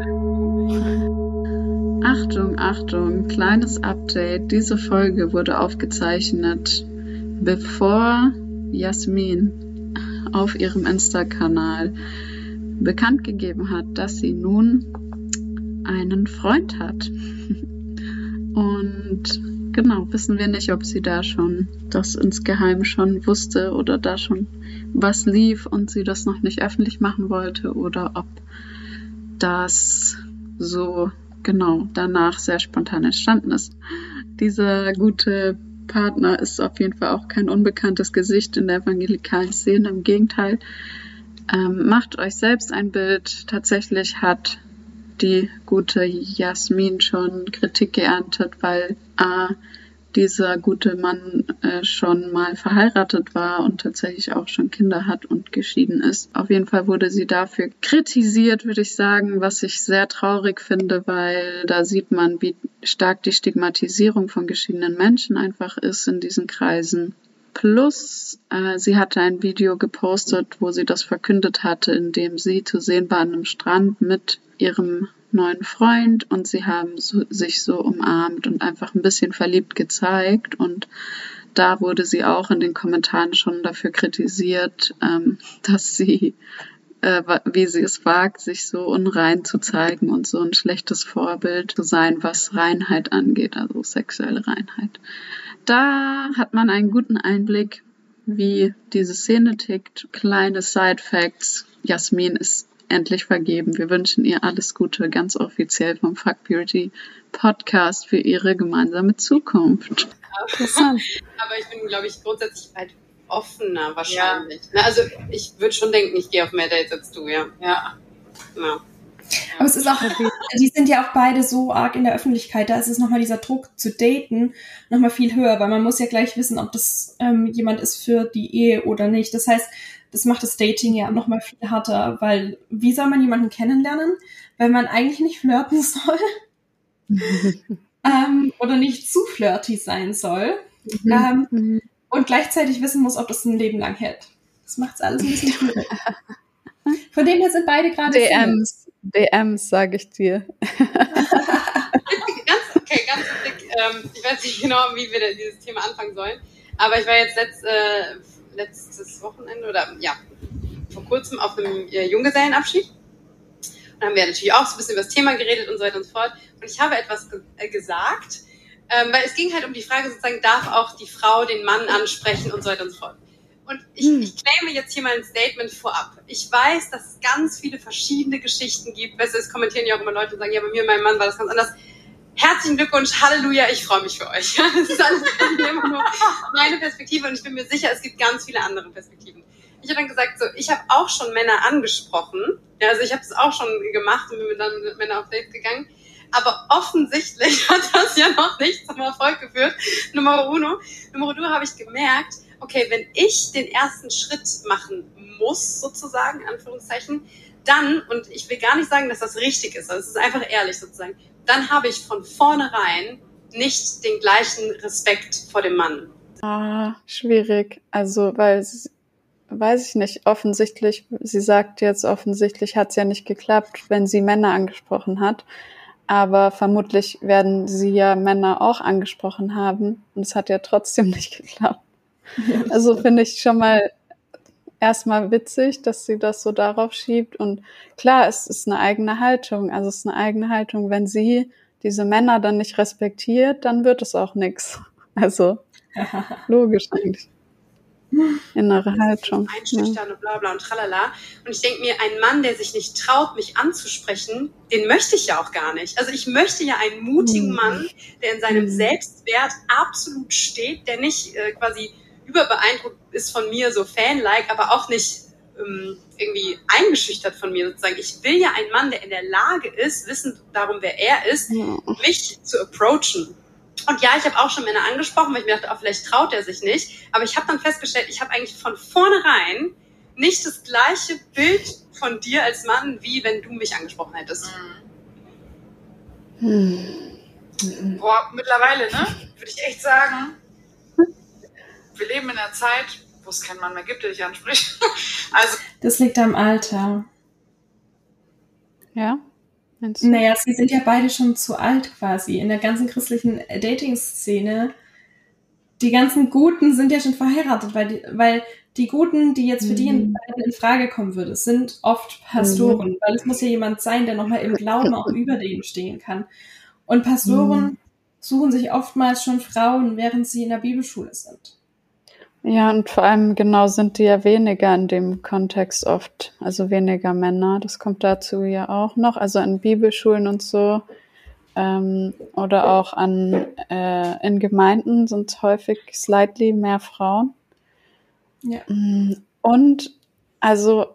Achtung, kleines Update. Diese Folge wurde aufgezeichnet, bevor Jasmin auf ihrem Insta-Kanal bekannt gegeben hat, dass sie nun einen Freund hat. Und genau, wissen wir nicht, ob sie da schon das insgeheim schon wusste oder da schon was lief und sie das noch nicht öffentlich machen wollte oder ob das so genau danach sehr spontan entstanden ist. Dieser gute Partner ist auf jeden Fall auch kein unbekanntes Gesicht in der evangelikalen Szene, im Gegenteil. Macht euch selbst ein Bild. Tatsächlich hat die gute Jasmin schon Kritik geerntet, weil dieser gute Mann schon mal verheiratet war und tatsächlich auch schon Kinder hat und geschieden ist. Auf jeden Fall wurde sie dafür kritisiert, würde ich sagen, was ich sehr traurig finde, weil da sieht man, wie stark die Stigmatisierung von geschiedenen Menschen einfach ist in diesen Kreisen. Plus, sie hatte ein Video gepostet, wo sie das verkündet hatte, in dem sie zu sehen war an einem Strand mit ihrem neuen Freund und sie haben sich so umarmt und einfach ein bisschen verliebt gezeigt. Und da wurde sie auch in den Kommentaren schon dafür kritisiert, dass sie, wie sie es wagt, sich so unrein zu zeigen und so ein schlechtes Vorbild zu sein, was Reinheit angeht, also sexuelle Reinheit. Da hat man einen guten Einblick, wie diese Szene tickt. Kleine Side-Facts. Jasmin ist endlich vergeben. Wir wünschen ihr alles Gute, ganz offiziell vom Fuck Purity Podcast für ihre gemeinsame Zukunft. Interessant. Aber ich bin, glaube ich, grundsätzlich halt offener wahrscheinlich. Ja. Also ich würde schon denken, ich gehe auf mehr Dates als du, ja. Ja. Genau. Aber es ist auch, die sind ja auch beide so arg in der Öffentlichkeit, da ist es nochmal dieser Druck zu daten nochmal viel höher, weil man muss ja gleich wissen, ob das jemand ist für die Ehe oder nicht. Das heißt, das macht das Dating ja nochmal viel härter, weil wie soll man jemanden kennenlernen, wenn man eigentlich nicht flirten soll oder nicht zu flirty sein soll und gleichzeitig wissen muss, ob das ein Leben lang hält. Das macht es alles ein bisschen schwierig. Von dem her sind beide gerade DMs, sage ich dir. Ganz dick. Ich weiß nicht genau, wie wir dieses Thema anfangen sollen, aber ich war jetzt letztes Wochenende oder ja, vor kurzem auf einem Junggesellenabschied. Und haben wir natürlich auch so ein bisschen über das Thema geredet und so weiter und so fort. Und ich habe etwas gesagt, weil es ging halt um die Frage sozusagen, darf auch die Frau den Mann ansprechen und so weiter und so fort. Und ich claime jetzt hier mal ein Statement vorab. Ich weiß, dass es ganz viele verschiedene Geschichten gibt. Weißt du, es kommentieren ja auch immer Leute und sagen, ja, bei mir und meinem Mann war das ganz anders. Herzlichen Glückwunsch, Halleluja, ich freue mich für euch. Das ist alles immer nur meine Perspektive und ich bin mir sicher, es gibt ganz viele andere Perspektiven. Ich habe dann gesagt, so, ich habe auch schon Männer angesprochen. Ja, also ich habe es auch schon gemacht und bin dann mit Männern auf Dates gegangen. Aber offensichtlich hat das ja noch nicht zum Erfolg geführt. Nummer uno. Nummer zwei habe ich gemerkt, okay, wenn ich den ersten Schritt machen muss, sozusagen, in Anführungszeichen, dann, und ich will gar nicht sagen, dass das richtig ist, also es ist einfach ehrlich sozusagen, dann habe ich von vornherein nicht den gleichen Respekt vor dem Mann. Schwierig. Also, weil, weiß ich nicht, offensichtlich, sie sagt jetzt, offensichtlich hat es ja nicht geklappt, wenn sie Männer angesprochen hat. Aber vermutlich werden sie ja Männer auch angesprochen haben. Und es hat ja trotzdem nicht geklappt. Also finde ich schon mal erstmal witzig, dass sie das so darauf schiebt. Und klar, es ist eine eigene Haltung. Also es ist eine eigene Haltung. Wenn sie diese Männer dann nicht respektiert, dann wird es auch nix. Also logisch eigentlich. Innere Haltung. Einschüchtern und bla bla und tralala. Und ich denke mir, ein Mann, der sich nicht traut, mich anzusprechen, den möchte ich ja auch gar nicht. Also ich möchte ja einen mutigen Mann, der in seinem Selbstwert absolut steht, der nicht quasi überbeeindruckt ist von mir, so Fan-like, aber auch nicht irgendwie eingeschüchtert von mir sozusagen. Ich will ja einen Mann, der in der Lage ist, wissend darum, wer er ist, mich zu approachen. Und ja, ich habe auch schon Männer angesprochen, weil ich mir dachte, vielleicht traut er sich nicht. Aber ich habe dann festgestellt, ich habe eigentlich von vornherein nicht das gleiche Bild von dir als Mann, wie wenn du mich angesprochen hättest. Boah, mittlerweile, ne? Würde ich echt sagen, wir leben in einer Zeit, wo es keinen Mann mehr gibt, der dich anspricht. Also, das liegt am Alter. Ja? Naja, sie sind ja beide schon zu alt quasi. In der ganzen christlichen Dating-Szene, die ganzen Guten sind ja schon verheiratet, weil die Guten, die jetzt für die in Frage kommen würde, sind oft Pastoren, weil es muss ja jemand sein, der nochmal im Glauben auch über dem stehen kann. Und Pastoren suchen sich oftmals schon Frauen, während sie in der Bibelschule sind. Ja, und vor allem genau sind die ja weniger in dem Kontext oft, also weniger Männer, das kommt dazu ja auch noch, also in Bibelschulen und so oder auch in Gemeinden sind häufig slightly mehr Frauen. Ja. Und also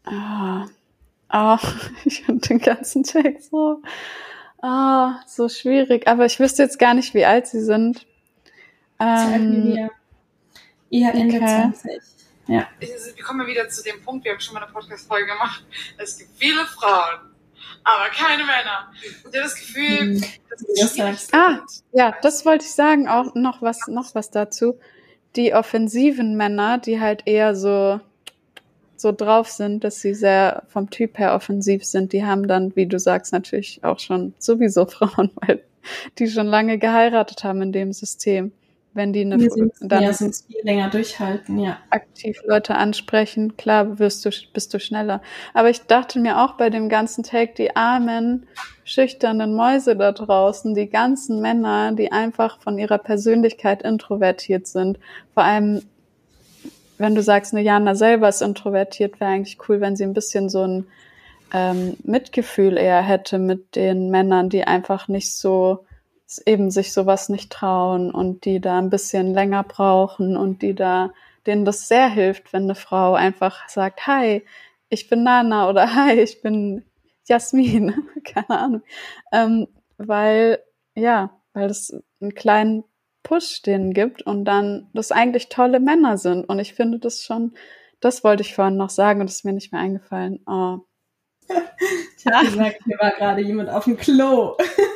ich finde den ganzen Text so schwierig, aber ich wüsste jetzt gar nicht, wie alt sie sind. Eher Ende 20. Ja. Wir kommen wieder zu dem Punkt, wir haben schon mal eine Podcast-Folge gemacht. Es gibt viele Frauen, aber keine Männer. Und ich habe das Gefühl, ja, das wollte ich sagen, auch noch was dazu. Die offensiven Männer, die halt eher so drauf sind, dass sie sehr vom Typ her offensiv sind, die haben dann, wie du sagst, natürlich auch schon sowieso Frauen, weil die schon lange geheiratet haben in dem System. Wenn die sind viel länger durchhalten, ja. Aktiv Leute ansprechen, klar bist du schneller. Aber ich dachte mir auch bei dem ganzen Take, die armen, schüchternen Mäuse da draußen, die ganzen Männer, die einfach von ihrer Persönlichkeit introvertiert sind. Vor allem, wenn du sagst, eine Jana selber ist introvertiert, wäre eigentlich cool, wenn sie ein bisschen so ein Mitgefühl eher hätte mit den Männern, die einfach nicht so eben sich sowas nicht trauen und die da ein bisschen länger brauchen und denen das sehr hilft, wenn eine Frau einfach sagt, hi, ich bin Nana oder hi, ich bin Jasmin, keine Ahnung, weil es einen kleinen Push denen gibt und dann das eigentlich tolle Männer sind und ich finde das wollte ich vorhin noch sagen und das ist mir nicht mehr eingefallen. Oh. Ich habe gesagt, hier war gerade jemand auf dem Klo.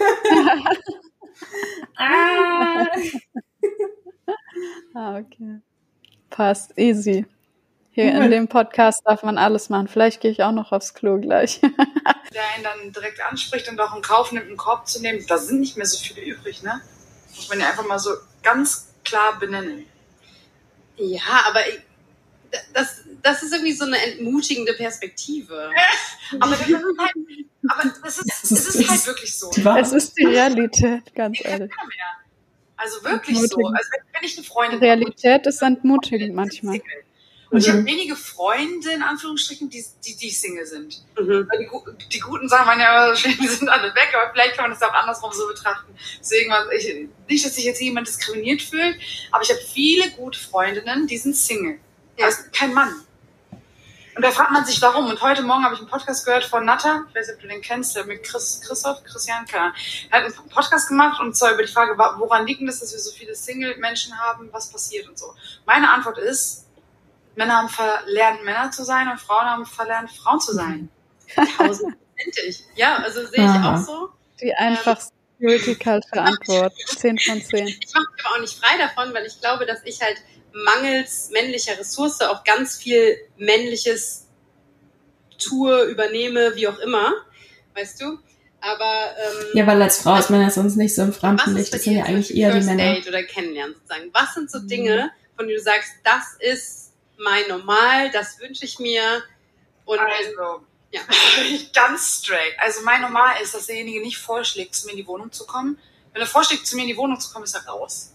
Okay. Passt, easy. Hier in dem Podcast darf man alles machen. Vielleicht gehe ich auch noch aufs Klo gleich. Der einen dann direkt anspricht und auch in Kauf nimmt, einen Korb zu nehmen. Da sind nicht mehr so viele übrig, ne? Muss man ja einfach mal so ganz klar benennen. Ja, aber das ist irgendwie so eine entmutigende Perspektive. Aber es ist halt wirklich so. Es ist die Realität, ganz ehrlich. Also wirklich so. Also wenn ich eine Freundin habe. Realität ist entmutigend manchmal. Und ich habe wenige Freunde, in Anführungsstrichen, die Single sind. Weil die Guten sagen man ja, die sind alle weg, aber vielleicht kann man das auch andersrum so betrachten. Deswegen, nicht, dass sich jetzt jemand diskriminiert fühlt, aber ich habe viele gute Freundinnen, die sind Single. Ja. Also kein Mann. Und da fragt man sich, warum. Und heute Morgen habe ich einen Podcast gehört von Natta, ich weiß nicht, ob du den kennst, der mit Christian, er hat einen Podcast gemacht und zwar über die Frage, woran liegt es, dass wir so viele Single-Menschen haben, was passiert und so. Meine Antwort ist, Männer haben verlernt, Männer zu sein und Frauen haben verlernt, Frauen zu sein. 1000%. Ja, also sehe ich auch so. Die einfachste multikulturelle Antwort. 10 von 10. Ich mache mich aber auch nicht frei davon, weil ich glaube, dass ich halt mangels männlicher Ressource auch ganz viel Männliches tue, übernehme, wie auch immer, weißt du? Aber ja, weil als Frau ist man ja sonst nicht so im Rampenlicht, das sind ja eigentlich eher die Männer. Date oder Kennenlernen sozusagen. Was sind so Dinge, von denen du sagst, das ist mein Normal, das wünsche ich mir? Und also, ja. Ganz straight. Also mein Normal ist, dass derjenige nicht vorschlägt, zu mir in die Wohnung zu kommen. Wenn er vorschlägt, zu mir in die Wohnung zu kommen, ist er raus.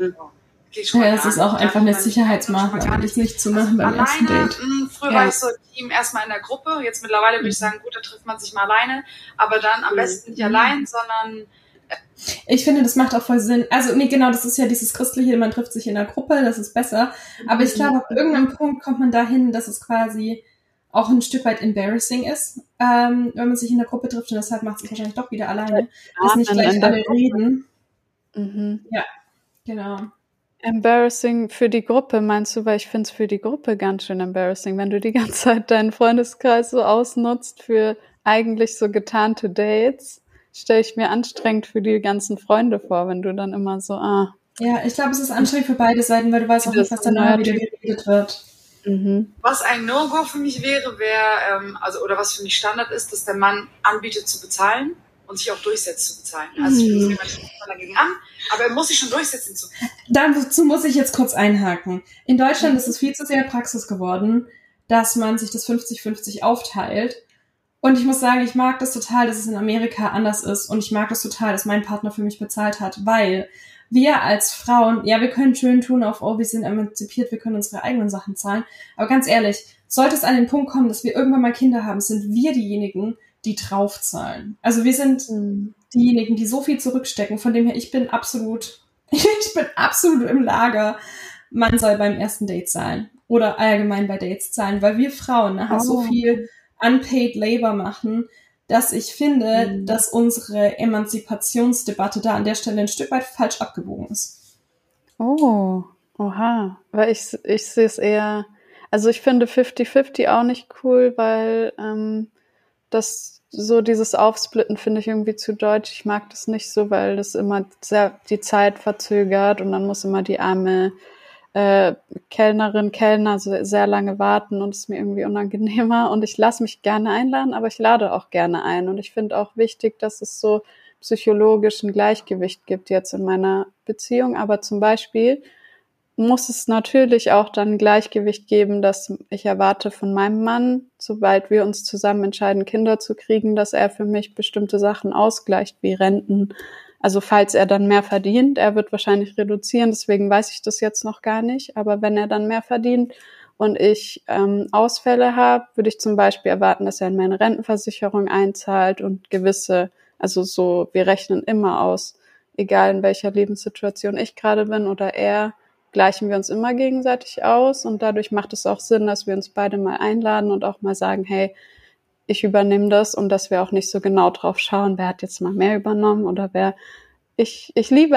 Ja, das ist auch einfach eine Sicherheitsmaßnahme, das nicht zu machen beim ersten Date. Früher war ich so Team erstmal in der Gruppe, jetzt mittlerweile würde ich sagen, gut, da trifft man sich mal alleine, aber dann am besten nicht allein, sondern... Ich finde, das macht auch voll Sinn. Also, nee, genau, das ist ja dieses Christliche, man trifft sich in der Gruppe, das ist besser. Aber ich glaube, auf irgendeinem Punkt kommt man dahin, dass es quasi auch ein Stück weit embarrassing ist, wenn man sich in der Gruppe trifft und deshalb macht es wahrscheinlich doch wieder alleine. Dass nicht gleich alle reden. Ja, genau. Embarrassing für die Gruppe, meinst du? Weil ich finde es für die Gruppe ganz schön embarrassing, wenn du die ganze Zeit deinen Freundeskreis so ausnutzt für eigentlich so getarnte Dates. Stelle ich mir anstrengend für die ganzen Freunde vor, wenn du dann immer so, Ja, ich glaube, es ist anstrengend für beide Seiten, weil du weißt auch nicht, was danach wieder geredet wird. Was ein No-Go für mich wäre, oder was für mich Standard ist, dass der Mann anbietet zu bezahlen und sich auch durchsetzt zu bezahlen. Also ich bin manchmal dagegen an, aber er muss sich schon durchsetzen zu bezahlen. Dazu muss ich jetzt kurz einhaken. In Deutschland ist es viel zu sehr Praxis geworden, dass man sich das 50-50 aufteilt. Und ich muss sagen, ich mag das total, dass es in Amerika anders ist. Und ich mag das total, dass mein Partner für mich bezahlt hat, weil wir als Frauen, ja, wir können schön tun auf, wir sind emanzipiert, wir können unsere eigenen Sachen zahlen. Aber ganz ehrlich, sollte es an den Punkt kommen, dass wir irgendwann mal Kinder haben, sind wir diejenigen, die draufzahlen. Also wir sind diejenigen, die so viel zurückstecken. Von dem her, ich bin absolut im Lager, man soll beim ersten Date zahlen. Oder allgemein bei Dates zahlen, weil wir Frauen nachher so viel unpaid labor machen, dass ich finde, dass unsere Emanzipationsdebatte da an der Stelle ein Stück weit falsch abgewogen ist. Oh, oha. Weil ich sehe es eher, also ich finde 50-50 auch nicht cool, weil das so dieses Aufsplitten finde ich irgendwie zu deutsch. Ich mag das nicht so, weil das immer sehr die Zeit verzögert und dann muss immer die arme Kellner so sehr lange warten und es ist mir irgendwie unangenehmer und ich lasse mich gerne einladen, aber ich lade auch gerne ein und ich finde auch wichtig, dass es so psychologisch ein Gleichgewicht gibt jetzt in meiner Beziehung, aber zum Beispiel muss es natürlich auch dann ein Gleichgewicht geben, dass ich erwarte von meinem Mann, sobald wir uns zusammen entscheiden, Kinder zu kriegen, dass er für mich bestimmte Sachen ausgleicht, wie Renten. Also falls er dann mehr verdient, er wird wahrscheinlich reduzieren, deswegen weiß ich das jetzt noch gar nicht, aber wenn er dann mehr verdient und ich Ausfälle habe, würde ich zum Beispiel erwarten, dass er in meine Rentenversicherung einzahlt und gewisse, also so, wir rechnen immer aus, egal in welcher Lebenssituation ich gerade bin oder er, gleichen wir uns immer gegenseitig aus und dadurch macht es auch Sinn, dass wir uns beide mal einladen und auch mal sagen, hey, ich übernehme das und dass wir auch nicht so genau drauf schauen, wer hat jetzt mal mehr übernommen oder wer. Ich liebe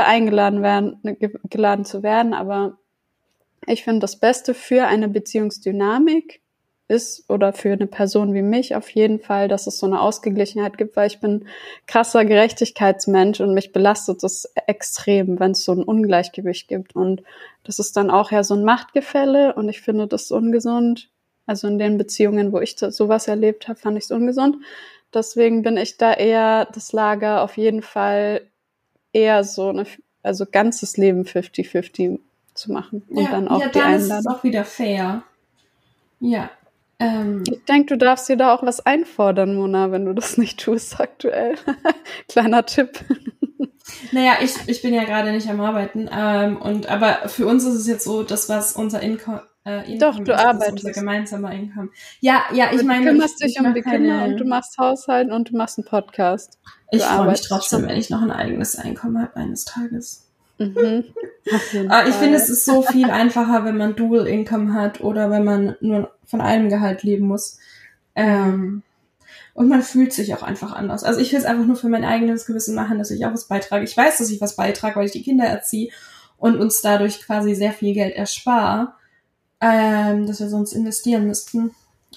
geladen zu werden, aber ich finde das Beste für eine Beziehungsdynamik ist oder für eine Person wie mich auf jeden Fall, dass es so eine Ausgeglichenheit gibt, weil ich bin krasser Gerechtigkeitsmensch und mich belastet es extrem, wenn es so ein Ungleichgewicht gibt und das ist dann auch ja so ein Machtgefälle und ich finde das ungesund. Also in den Beziehungen, wo ich sowas erlebt habe, fand ich es ungesund. Deswegen bin ich da eher das Lager auf jeden Fall eher so also ganzes Leben 50-50 zu machen und dann auch die Einladung. Ja, dann ist es auch wieder fair. Ja. Ich denke, du darfst dir da auch was einfordern, Mona, wenn du das nicht tust aktuell. Kleiner Tipp. Naja, ich bin ja gerade nicht am Arbeiten, aber für uns ist es jetzt so, das was unser Income Doch, du arbeitest. Unser gemeinsamer Income. Ja, ich meine, du kümmerst dich um die Kinder und du machst Haushalt und du machst einen Podcast. Ich freue mich trotzdem, wenn ich noch ein eigenes Einkommen habe eines Tages. Mhm. Ich finde, es ist so viel einfacher, wenn man Dual Income hat oder wenn man nur von einem Gehalt leben muss. Und man fühlt sich auch einfach anders. Also ich will es einfach nur für mein eigenes Gewissen machen, dass ich auch was beitrage. Ich weiß, dass ich was beitrage, weil ich die Kinder erziehe und uns dadurch quasi sehr viel Geld erspare, dass wir sonst investieren müssten.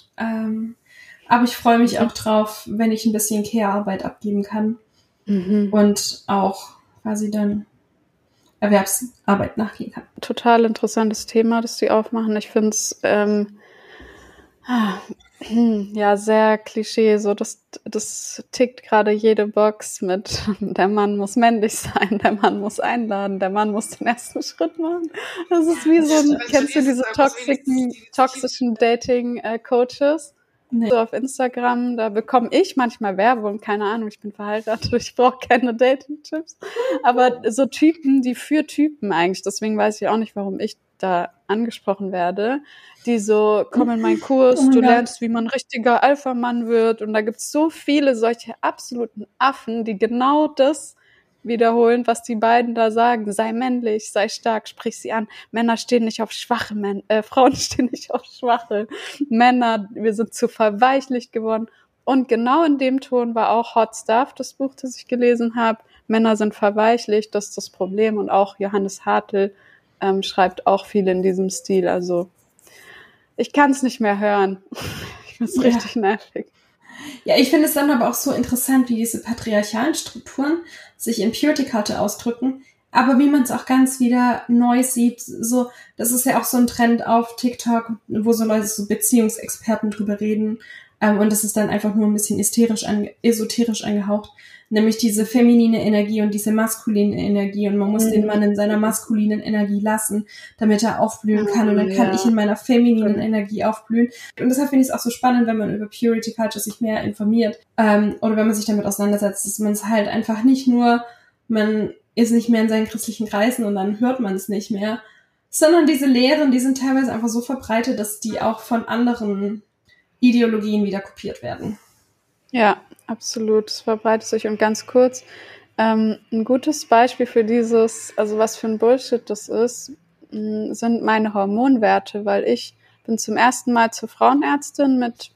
Aber ich freue mich auch drauf, wenn ich ein bisschen Care-Arbeit abgeben kann und auch quasi dann Erwerbsarbeit nachgehen kann. Total interessantes Thema, das Sie aufmachen. Ich finde es ja sehr Klischee. So das tickt gerade jede Box mit der Mann muss männlich sein, der Mann muss einladen, der Mann muss den ersten Schritt machen. Das ist wie so ein, kennst du diese toxischen Dating-Coaches? Nee. So auf Instagram, da bekomme ich manchmal Werbung, keine Ahnung, ich bin verheiratet, ich brauche keine Dating-Tipps, aber so Typen, die für Typen eigentlich, deswegen weiß ich auch nicht, warum ich da angesprochen werde, die so, komm in meinen Kurs, du lernst, wie man ein richtiger Alpha-Mann wird und da gibt's so viele solche absoluten Affen, die genau das wiederholen, was die beiden da sagen. Sei männlich, sei stark, sprich sie an. Männer stehen nicht auf schwache Frauen stehen nicht auf schwache Männer. Wir sind zu verweichlicht geworden. Und genau in dem Ton war auch Hot Stuff, das Buch, das ich gelesen habe. Männer sind verweichlicht, das ist das Problem. Und auch Johannes Hartl schreibt auch viel in diesem Stil. Also ich kann es nicht mehr hören. Ich finde es richtig nervig. Ja, ich finde es dann aber auch so interessant, wie diese patriarchalen Strukturen sich in Purity Culture ausdrücken, aber wie man es auch ganz wieder neu sieht, so, das ist ja auch so ein Trend auf TikTok, wo so Leute, so Beziehungsexperten drüber reden, und das ist dann einfach nur ein bisschen esoterisch angehaucht, nämlich diese feminine Energie und diese maskuline Energie und man muss den Mann in seiner maskulinen Energie lassen, damit er aufblühen kann und dann kann ich in meiner femininen Energie aufblühen und deshalb finde ich es auch so spannend, wenn man über Purity Culture sich mehr informiert oder wenn man sich damit auseinandersetzt, dass man es halt einfach nicht nur, man ist nicht mehr in seinen christlichen Kreisen und dann hört man es nicht mehr, sondern diese Lehren, die sind teilweise einfach so verbreitet, dass die auch von anderen Ideologien wieder kopiert werden. Ja, absolut. Es verbreitet sich und ganz kurz, ein gutes Beispiel für dieses, also was für ein Bullshit das ist, sind meine Hormonwerte, weil ich bin zum ersten Mal zur Frauenärztin mit,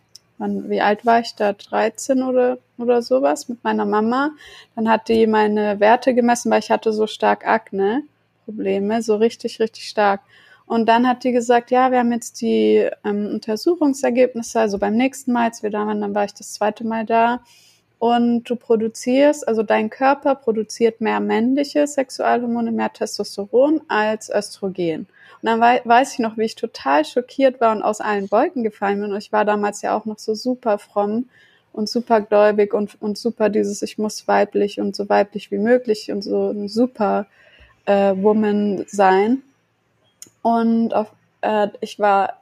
wie alt war ich da, 13 oder sowas, mit meiner Mama. Dann hat die meine Werte gemessen, weil ich hatte so stark Akne, Probleme, so richtig, richtig stark. Und dann hat die gesagt, ja, wir haben jetzt die Untersuchungsergebnisse, also beim nächsten Mal, als wir da waren, dann war ich das 2. Mal da. Und du produzierst, also dein Körper produziert mehr männliche Sexualhormone, mehr Testosteron als Östrogen. Und dann weiß ich noch, wie ich total schockiert war und aus allen Wolken gefallen bin. Und ich war damals ja auch noch so super fromm und super gläubig und super dieses, ich muss weiblich und so weiblich wie möglich und so ein super Woman sein. Und ich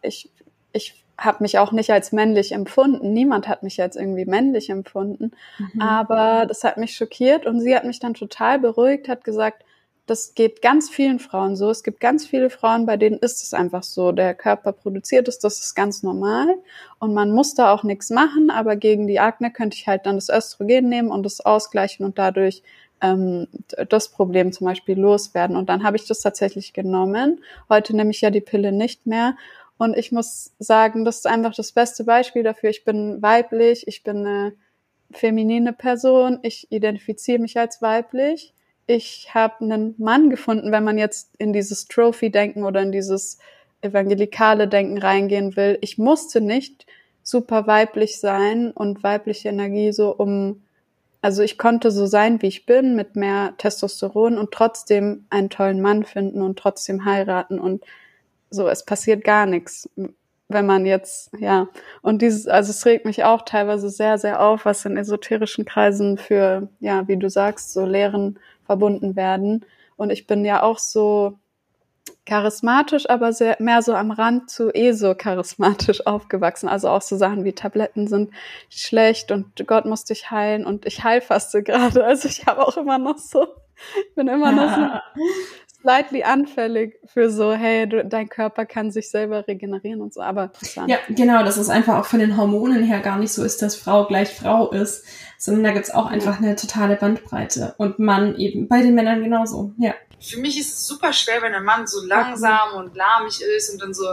habe mich auch nicht als männlich empfunden. Niemand hat mich als irgendwie männlich empfunden. Aber das hat mich schockiert und sie hat mich dann total beruhigt, hat gesagt, das geht ganz vielen Frauen so. Es gibt ganz viele Frauen, bei denen ist es einfach so. Der Körper produziert es, das ist ganz normal. Und man muss da auch nichts machen, aber gegen die Akne könnte ich halt dann das Östrogen nehmen und das ausgleichen und dadurch das Problem zum Beispiel loswerden. Und dann habe ich das tatsächlich genommen. Heute nehme ich ja die Pille nicht mehr. Und ich muss sagen, das ist einfach das beste Beispiel dafür. Ich bin weiblich, ich bin eine feminine Person, ich identifiziere mich als weiblich. Ich habe einen Mann gefunden, wenn man jetzt in dieses Trophy-Denken oder in dieses evangelikale Denken reingehen will. Ich musste nicht super weiblich sein und weibliche Energie also ich konnte so sein, wie ich bin, mit mehr Testosteron und trotzdem einen tollen Mann finden und trotzdem heiraten und so, es passiert gar nichts, wenn man jetzt, und also es regt mich auch teilweise sehr, sehr auf, was in esoterischen Kreisen für, wie du sagst, so Lehren verbunden werden. Und ich bin ja auch so charismatisch, aber mehr so am Rand zu so charismatisch aufgewachsen. Also auch so Sachen wie Tabletten sind schlecht und Gott muss dich heilen und ich heilfaste gerade. Also ich habe auch immer noch so, ich bin immer noch so slightly anfällig für so, hey, dein Körper kann sich selber regenerieren und so, aber interessant. Ja, genau, dass es einfach auch von den Hormonen her gar nicht so ist, dass Frau gleich Frau ist, sondern da gibt's auch einfach eine totale Bandbreite und Mann eben, bei den Männern genauso, ja. Für mich ist es super schwer, wenn ein Mann so langsam und lahmig ist und dann so,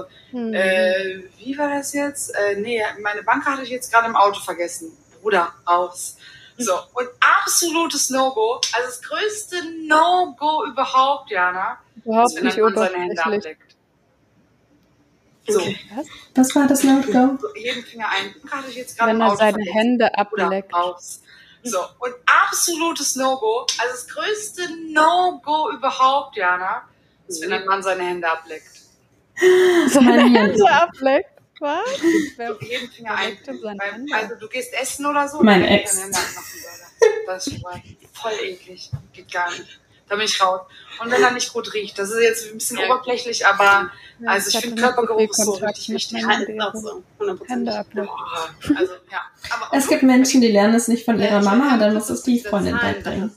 wie war das jetzt? Nee, meine Bankkarte hatte ich jetzt gerade im Auto vergessen. Bruder, aus. So, und absolutes No-Go, also das größte No-Go überhaupt, Jana, überhaupt ist, wenn nicht ein Mann seine Hände ableckt. So. Okay. Was war das No-Go? So, jeden Finger ein. Hatte ich jetzt gerade wenn im er Auto seine vergessen. Hände ableckt. Oder aus. So, und absolutes No-Go, also das größte No-Go überhaupt, Jana, ist, wenn ein Mann seine Hände ableckt. Seine Hände ableckt? Was? Jeden Finger ein. Also du gehst essen oder so. Mein Ex. Das ist voll eklig. Geht gar nicht. Da bin ich raus. Und wenn er nicht gut riecht. Das ist jetzt ein bisschen oberflächlich, aber also ich finde Körpergeruch ist so richtig wichtig. Hände ableckt. Also, ja. Aber es gibt Menschen, die lernen es nicht von ihrer Mama, dann muss es die Freundin beibringen.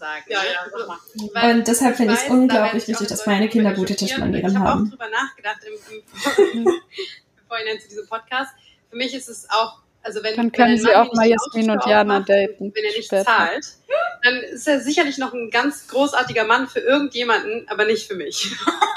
Und deshalb finde ich es unglaublich wichtig, dass meine Kinder gute Tischmanieren haben. Ich habe auch drüber nachgedacht Vorhinein zu diesem Podcast. Für mich ist es auch, also wenn dann können Sie auch mal Jasmin und Jana daten. Wenn er nicht zahlt, dann ist er sicherlich noch ein ganz großartiger Mann für irgendjemanden, aber nicht für mich.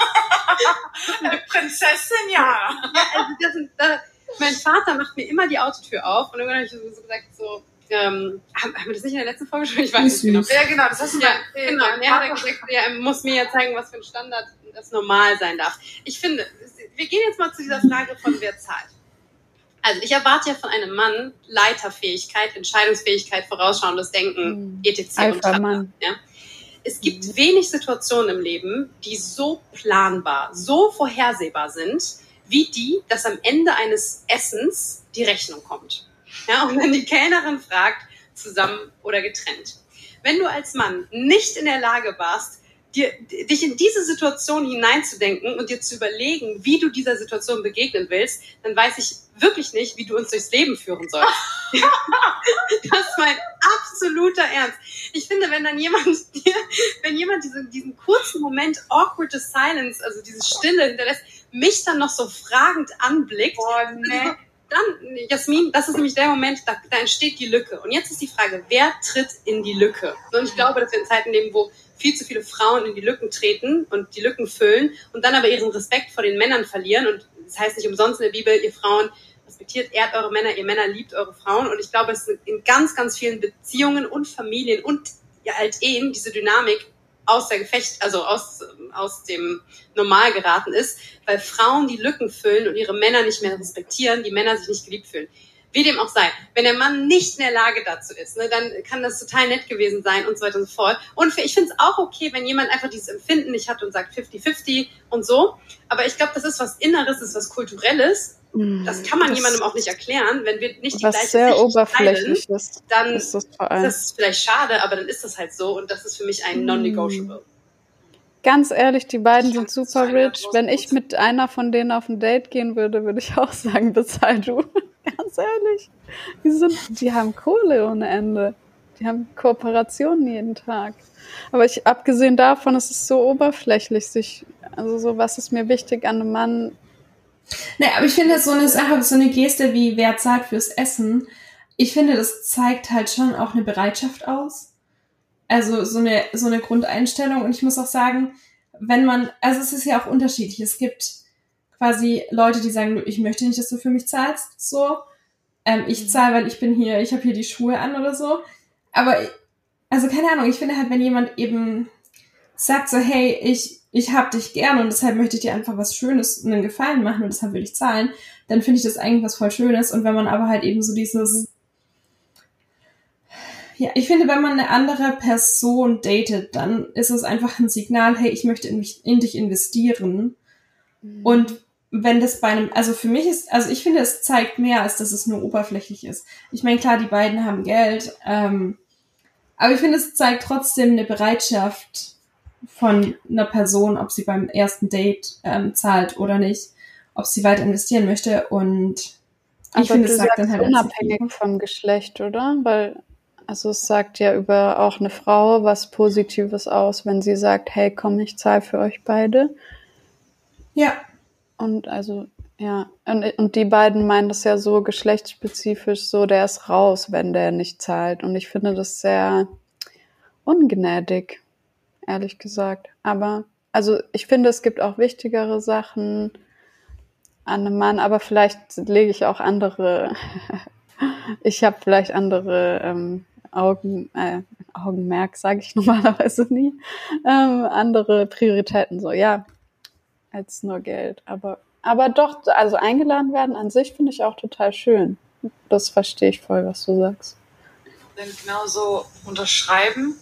Prinzessin Jana. Also mein Vater macht mir immer die Autotür auf und irgendwann habe ich so gesagt, so, haben wir das nicht in der letzten Folge schon? Ich weiß nicht genau. Ja, genau, das hast du genau. Und er hat gesagt, er muss mir ja zeigen, was für ein Standard das normal sein darf. Ich finde, wir gehen jetzt mal zu dieser Frage von wer zahlt. Also ich erwarte ja von einem Mann Leiterfähigkeit, Entscheidungsfähigkeit, vorausschauendes Denken, etc. und Mann. Ja. Es gibt wenig Situationen im Leben, die so planbar, so vorhersehbar sind, wie die, dass am Ende eines Essens die Rechnung kommt. Ja, und dann die Kellnerin fragt, zusammen oder getrennt. Wenn du als Mann nicht in der Lage warst, dich in diese Situation hineinzudenken und dir zu überlegen, wie du dieser Situation begegnen willst, dann weiß ich wirklich nicht, wie du uns durchs Leben führen sollst. Das ist mein absoluter Ernst. Ich finde, wenn jemand diesen kurzen Moment awkward silence, also diese Stille hinterlässt, mich dann noch so fragend anblickt, dann, Jasmin, das ist nämlich der Moment, da entsteht die Lücke. Und jetzt ist die Frage, wer tritt in die Lücke? Und ich glaube, dass wir in Zeiten leben, wo viel zu viele Frauen in die Lücken treten und die Lücken füllen und dann aber ihren Respekt vor den Männern verlieren. Und das heißt nicht umsonst in der Bibel, ihr Frauen respektiert, ehrt eure Männer, ihr Männer liebt eure Frauen. Und ich glaube, es ist in ganz, ganz vielen Beziehungen und Familien und Ehen diese Dynamik aus dem Normal geraten ist, weil Frauen die Lücken füllen und ihre Männer nicht mehr respektieren, die Männer sich nicht geliebt fühlen. Wie dem auch sei. Wenn der Mann nicht in der Lage dazu ist, ne, dann kann das total nett gewesen sein und so weiter und so fort. Und ich finde es auch okay, wenn jemand einfach dieses Empfinden nicht hat und sagt 50-50 und so. Aber ich glaube, das ist was Inneres, das ist was Kulturelles. Das kann man jemandem auch nicht erklären. Wenn wir nicht die gleiche sehr Sicht oberflächlich teilen, ist, dann ist das vielleicht schade, aber dann ist das halt so. Und das ist für mich ein Non-Negotiable. Ganz ehrlich, die beiden sind super rich. Wenn ich mit einer von denen auf ein Date gehen würde, würde ich auch sagen, bezahl du. Ganz ehrlich. Die haben Kohle ohne Ende. Die haben Kooperationen jeden Tag. Aber abgesehen davon, es ist so oberflächlich, was ist mir wichtig an einem Mann? Nee, aber ich finde, so eine Sache, so eine Geste wie wer zahlt fürs Essen, ich finde, das zeigt halt schon auch eine Bereitschaft aus. Also so eine Grundeinstellung. Und ich muss auch sagen, es ist ja auch unterschiedlich. Es gibt quasi Leute, die sagen, ich möchte nicht, dass du für mich zahlst, so. Ich zahle, weil ich habe hier die Schuhe an oder so. Aber, also keine Ahnung, ich finde halt, wenn jemand eben sagt so, hey, ich hab dich gern und deshalb möchte ich dir einfach was Schönes, einen Gefallen machen und deshalb will ich zahlen, dann finde ich das eigentlich was voll Schönes. Und wenn man aber halt eben so dieses, ja, ich finde, wenn man eine andere Person datet, dann ist es einfach ein Signal, hey, ich möchte in dich investieren. Und wenn das für mich ist, also ich finde, es zeigt mehr, als dass es nur oberflächlich ist. Ich meine, klar, die beiden haben Geld, aber ich finde, es zeigt trotzdem eine Bereitschaft von einer Person, ob sie beim ersten Date zahlt oder nicht, ob sie weiter investieren möchte. Und ich finde, es sagt dann halt unabhängig vom Geschlecht, oder? Weil, also es sagt ja über auch eine Frau was Positives aus, wenn sie sagt, hey, komm, ich zahle für euch beide. Ja. Und also, ja, und die beiden meinen das ja so geschlechtsspezifisch, so der ist raus, wenn der nicht zahlt. Und ich finde das sehr ungnädig, ehrlich gesagt. Aber, also ich finde, es gibt auch wichtigere Sachen an einem Mann, aber vielleicht lege ich auch ich habe vielleicht andere Augenmerk, sage ich normalerweise nie, andere Prioritäten so, ja, als nur Geld. Aber doch, also eingeladen werden an sich finde ich auch total schön. Das verstehe ich voll, was du sagst. Dann genau so unterschreiben.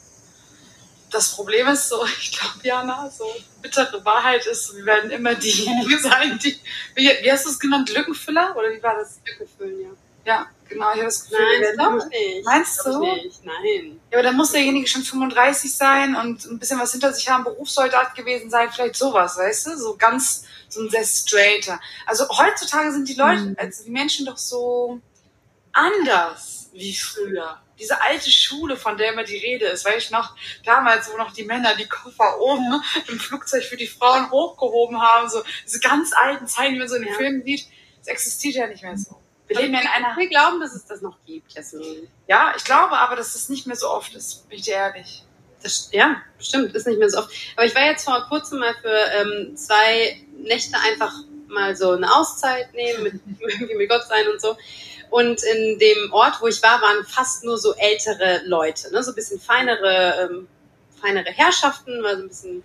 Das Problem ist so, ich glaube, Jana, so bittere Wahrheit ist, wir werden immer diejenigen sein, die, wie hast du es genannt, Lückenfüller? Oder wie war das? Lückenfüllen, ja. Ja, genau, ich habe das Gefühl, nein, wir werden das nicht. Meinst du? Nicht. Nein. Ja, aber dann muss derjenige schon 35 sein und ein bisschen was hinter sich haben, Berufssoldat gewesen sein, vielleicht sowas, weißt du? So ein sehr straighter. Also heutzutage sind die Leute, also die Menschen doch so anders wie früher. Diese alte Schule, von der immer die Rede ist, weiß ich noch, damals, wo noch die Männer die Koffer oben im Flugzeug für die Frauen hochgehoben haben, so diese ganz alten Zeiten, wie man so in den Filmen sieht, das existiert ja nicht mehr so. Wir glauben, dass es das noch gibt, Jasmin. Ja, ich glaube aber, dass es nicht mehr so oft ist, bin ich dir ehrlich. Ja, bestimmt, ist nicht mehr so oft. Aber ich war jetzt vor kurzem mal für 2 Nächte einfach mal so eine Auszeit nehmen, mit Gott sein und so. Und in dem Ort, wo ich war, waren fast nur so ältere Leute, ne? So ein bisschen feinere Herrschaften, war so ein bisschen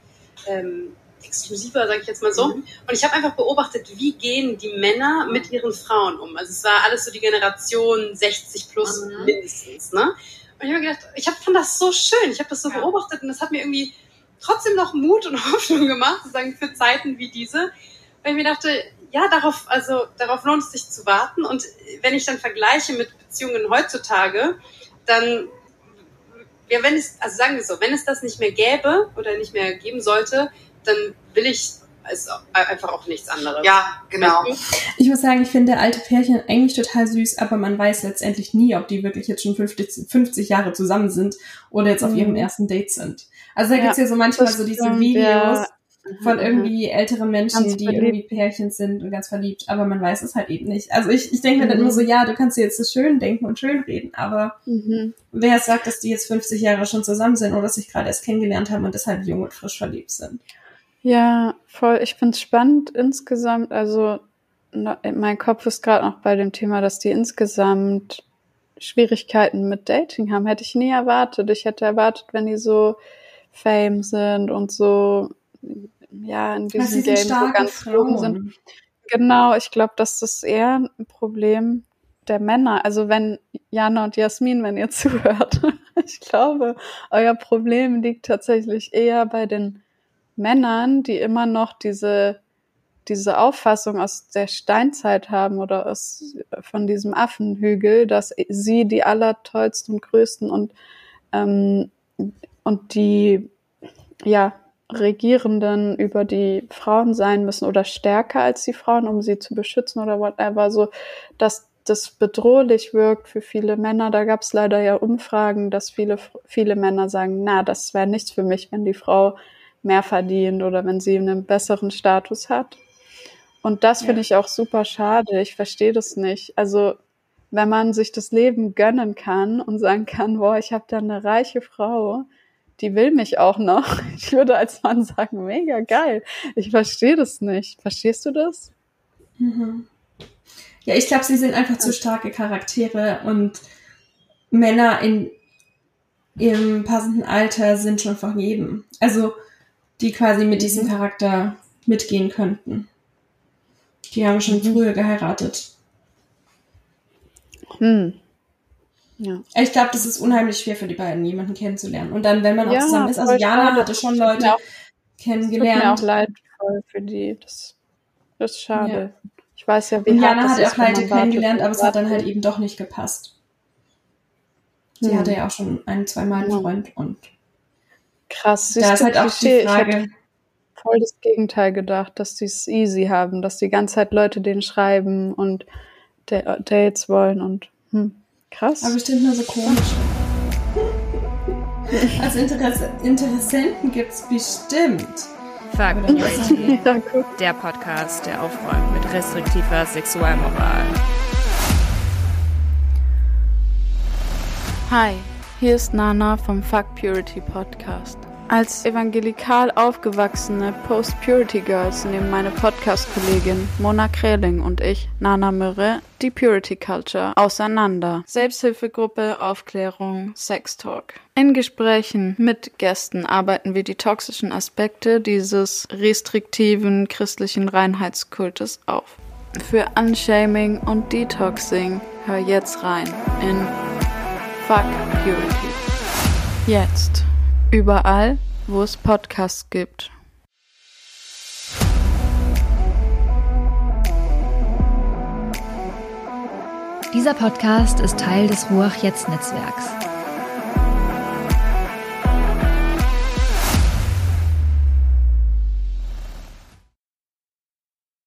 exklusiver, sage ich jetzt mal so. Und ich habe einfach beobachtet, wie gehen die Männer mit ihren Frauen um. Also es war alles so die Generation 60 plus mindestens. Ne? Und ich habe mir gedacht, fand das so schön. Ich habe das so beobachtet und das hat mir irgendwie trotzdem noch Mut und Hoffnung gemacht, sozusagen für Zeiten wie diese. Weil ich mir dachte, ja, darauf lohnt es sich zu warten. Und wenn ich dann vergleiche mit Beziehungen heutzutage, dann, ja, sagen wir so, wenn es das nicht mehr gäbe oder nicht mehr geben sollte, dann will ich einfach auch nichts anderes. Ja, genau. Ich muss sagen, ich finde alte Pärchen eigentlich total süß, aber man weiß letztendlich nie, ob die wirklich jetzt schon 50 Jahre zusammen sind oder jetzt auf ihrem ersten Date sind. Also da gibt's ja so manchmal so diese Videos von irgendwie älteren Menschen, die irgendwie Pärchen sind und ganz verliebt, aber man weiß es halt eben nicht. Also ich denke mir dann immer so, ja, du kannst dir jetzt das schön denken und schön reden, aber wer sagt, dass die jetzt 50 Jahre schon zusammen sind oder sich gerade erst kennengelernt haben und deshalb jung und frisch verliebt sind? Ja, voll. Ich find's spannend insgesamt. Also mein Kopf ist gerade noch bei dem Thema, dass die insgesamt Schwierigkeiten mit Dating haben. Hätte ich nie erwartet. Ich hätte erwartet, wenn die so Fame sind und so, ja, in diesem Game so ganz jung sind. Genau, ich glaube, das ist eher ein Problem der Männer. Also wenn Jana und Jasmin, wenn ihr zuhört, ich glaube, euer Problem liegt tatsächlich eher bei den Männern, die immer noch diese Auffassung aus der Steinzeit haben oder von diesem Affenhügel, dass sie die allertollsten und größten und die, ja, Regierenden über die Frauen sein müssen oder stärker als die Frauen, um sie zu beschützen oder whatever, so, dass das bedrohlich wirkt für viele Männer. Da gab es leider ja Umfragen, dass viele Männer sagen, na, das wäre nichts für mich, wenn die Frau mehr verdient oder wenn sie einen besseren Status hat. Und das finde ich auch super schade. Ich verstehe das nicht. Also wenn man sich das Leben gönnen kann und sagen kann, boah, ich habe da eine reiche Frau, die will mich auch noch. Ich würde als Mann sagen, mega geil. Ich verstehe das nicht. Verstehst du das? Mhm. Ja, ich glaube, sie sind einfach zu starke Charaktere und Männer im passenden Alter sind schon vergeben. Also die quasi mit diesem Charakter mitgehen könnten. Die haben schon früher geheiratet. Ja. Ich glaube, das ist unheimlich schwer für die beiden, jemanden kennenzulernen. Und dann, wenn man auch zusammen ist, also Jana hatte schon Leute kennengelernt. Tut mir auch leid für die. Das ist schade. Ja. Ich weiß ja, wie und Jana hat auch Leute kennengelernt, aber es hat dann halt eben doch nicht gepasst. Sie hatte ja auch schon 1-2 Mal einen Freund und krass. Da ist halt auch die Frage. Ich hätte voll das Gegenteil gedacht, dass die es easy haben, dass die ganze Zeit Leute denen schreiben und Dates wollen und krass. Aber bestimmt nur so komisch. Also Interessenten gibt's bestimmt. Fuck Purity, der Podcast, der aufräumt mit restriktiver Sexualmoral. Hi, hier ist Nana vom Fuck Purity Podcast. Als evangelikal aufgewachsene Post-Purity-Girls nehmen meine Podcast-Kollegin Mona Kräling und ich, Nana Mürre, die Purity-Culture auseinander. Selbsthilfegruppe, Aufklärung, Sex-Talk. In Gesprächen mit Gästen arbeiten wir die toxischen Aspekte dieses restriktiven christlichen Reinheitskultes auf. Für Unshaming und Detoxing hör jetzt rein in Fuck Purity. Jetzt. Überall, wo es Podcasts gibt. Dieser Podcast ist Teil des Ruach Jetzt Netzwerks.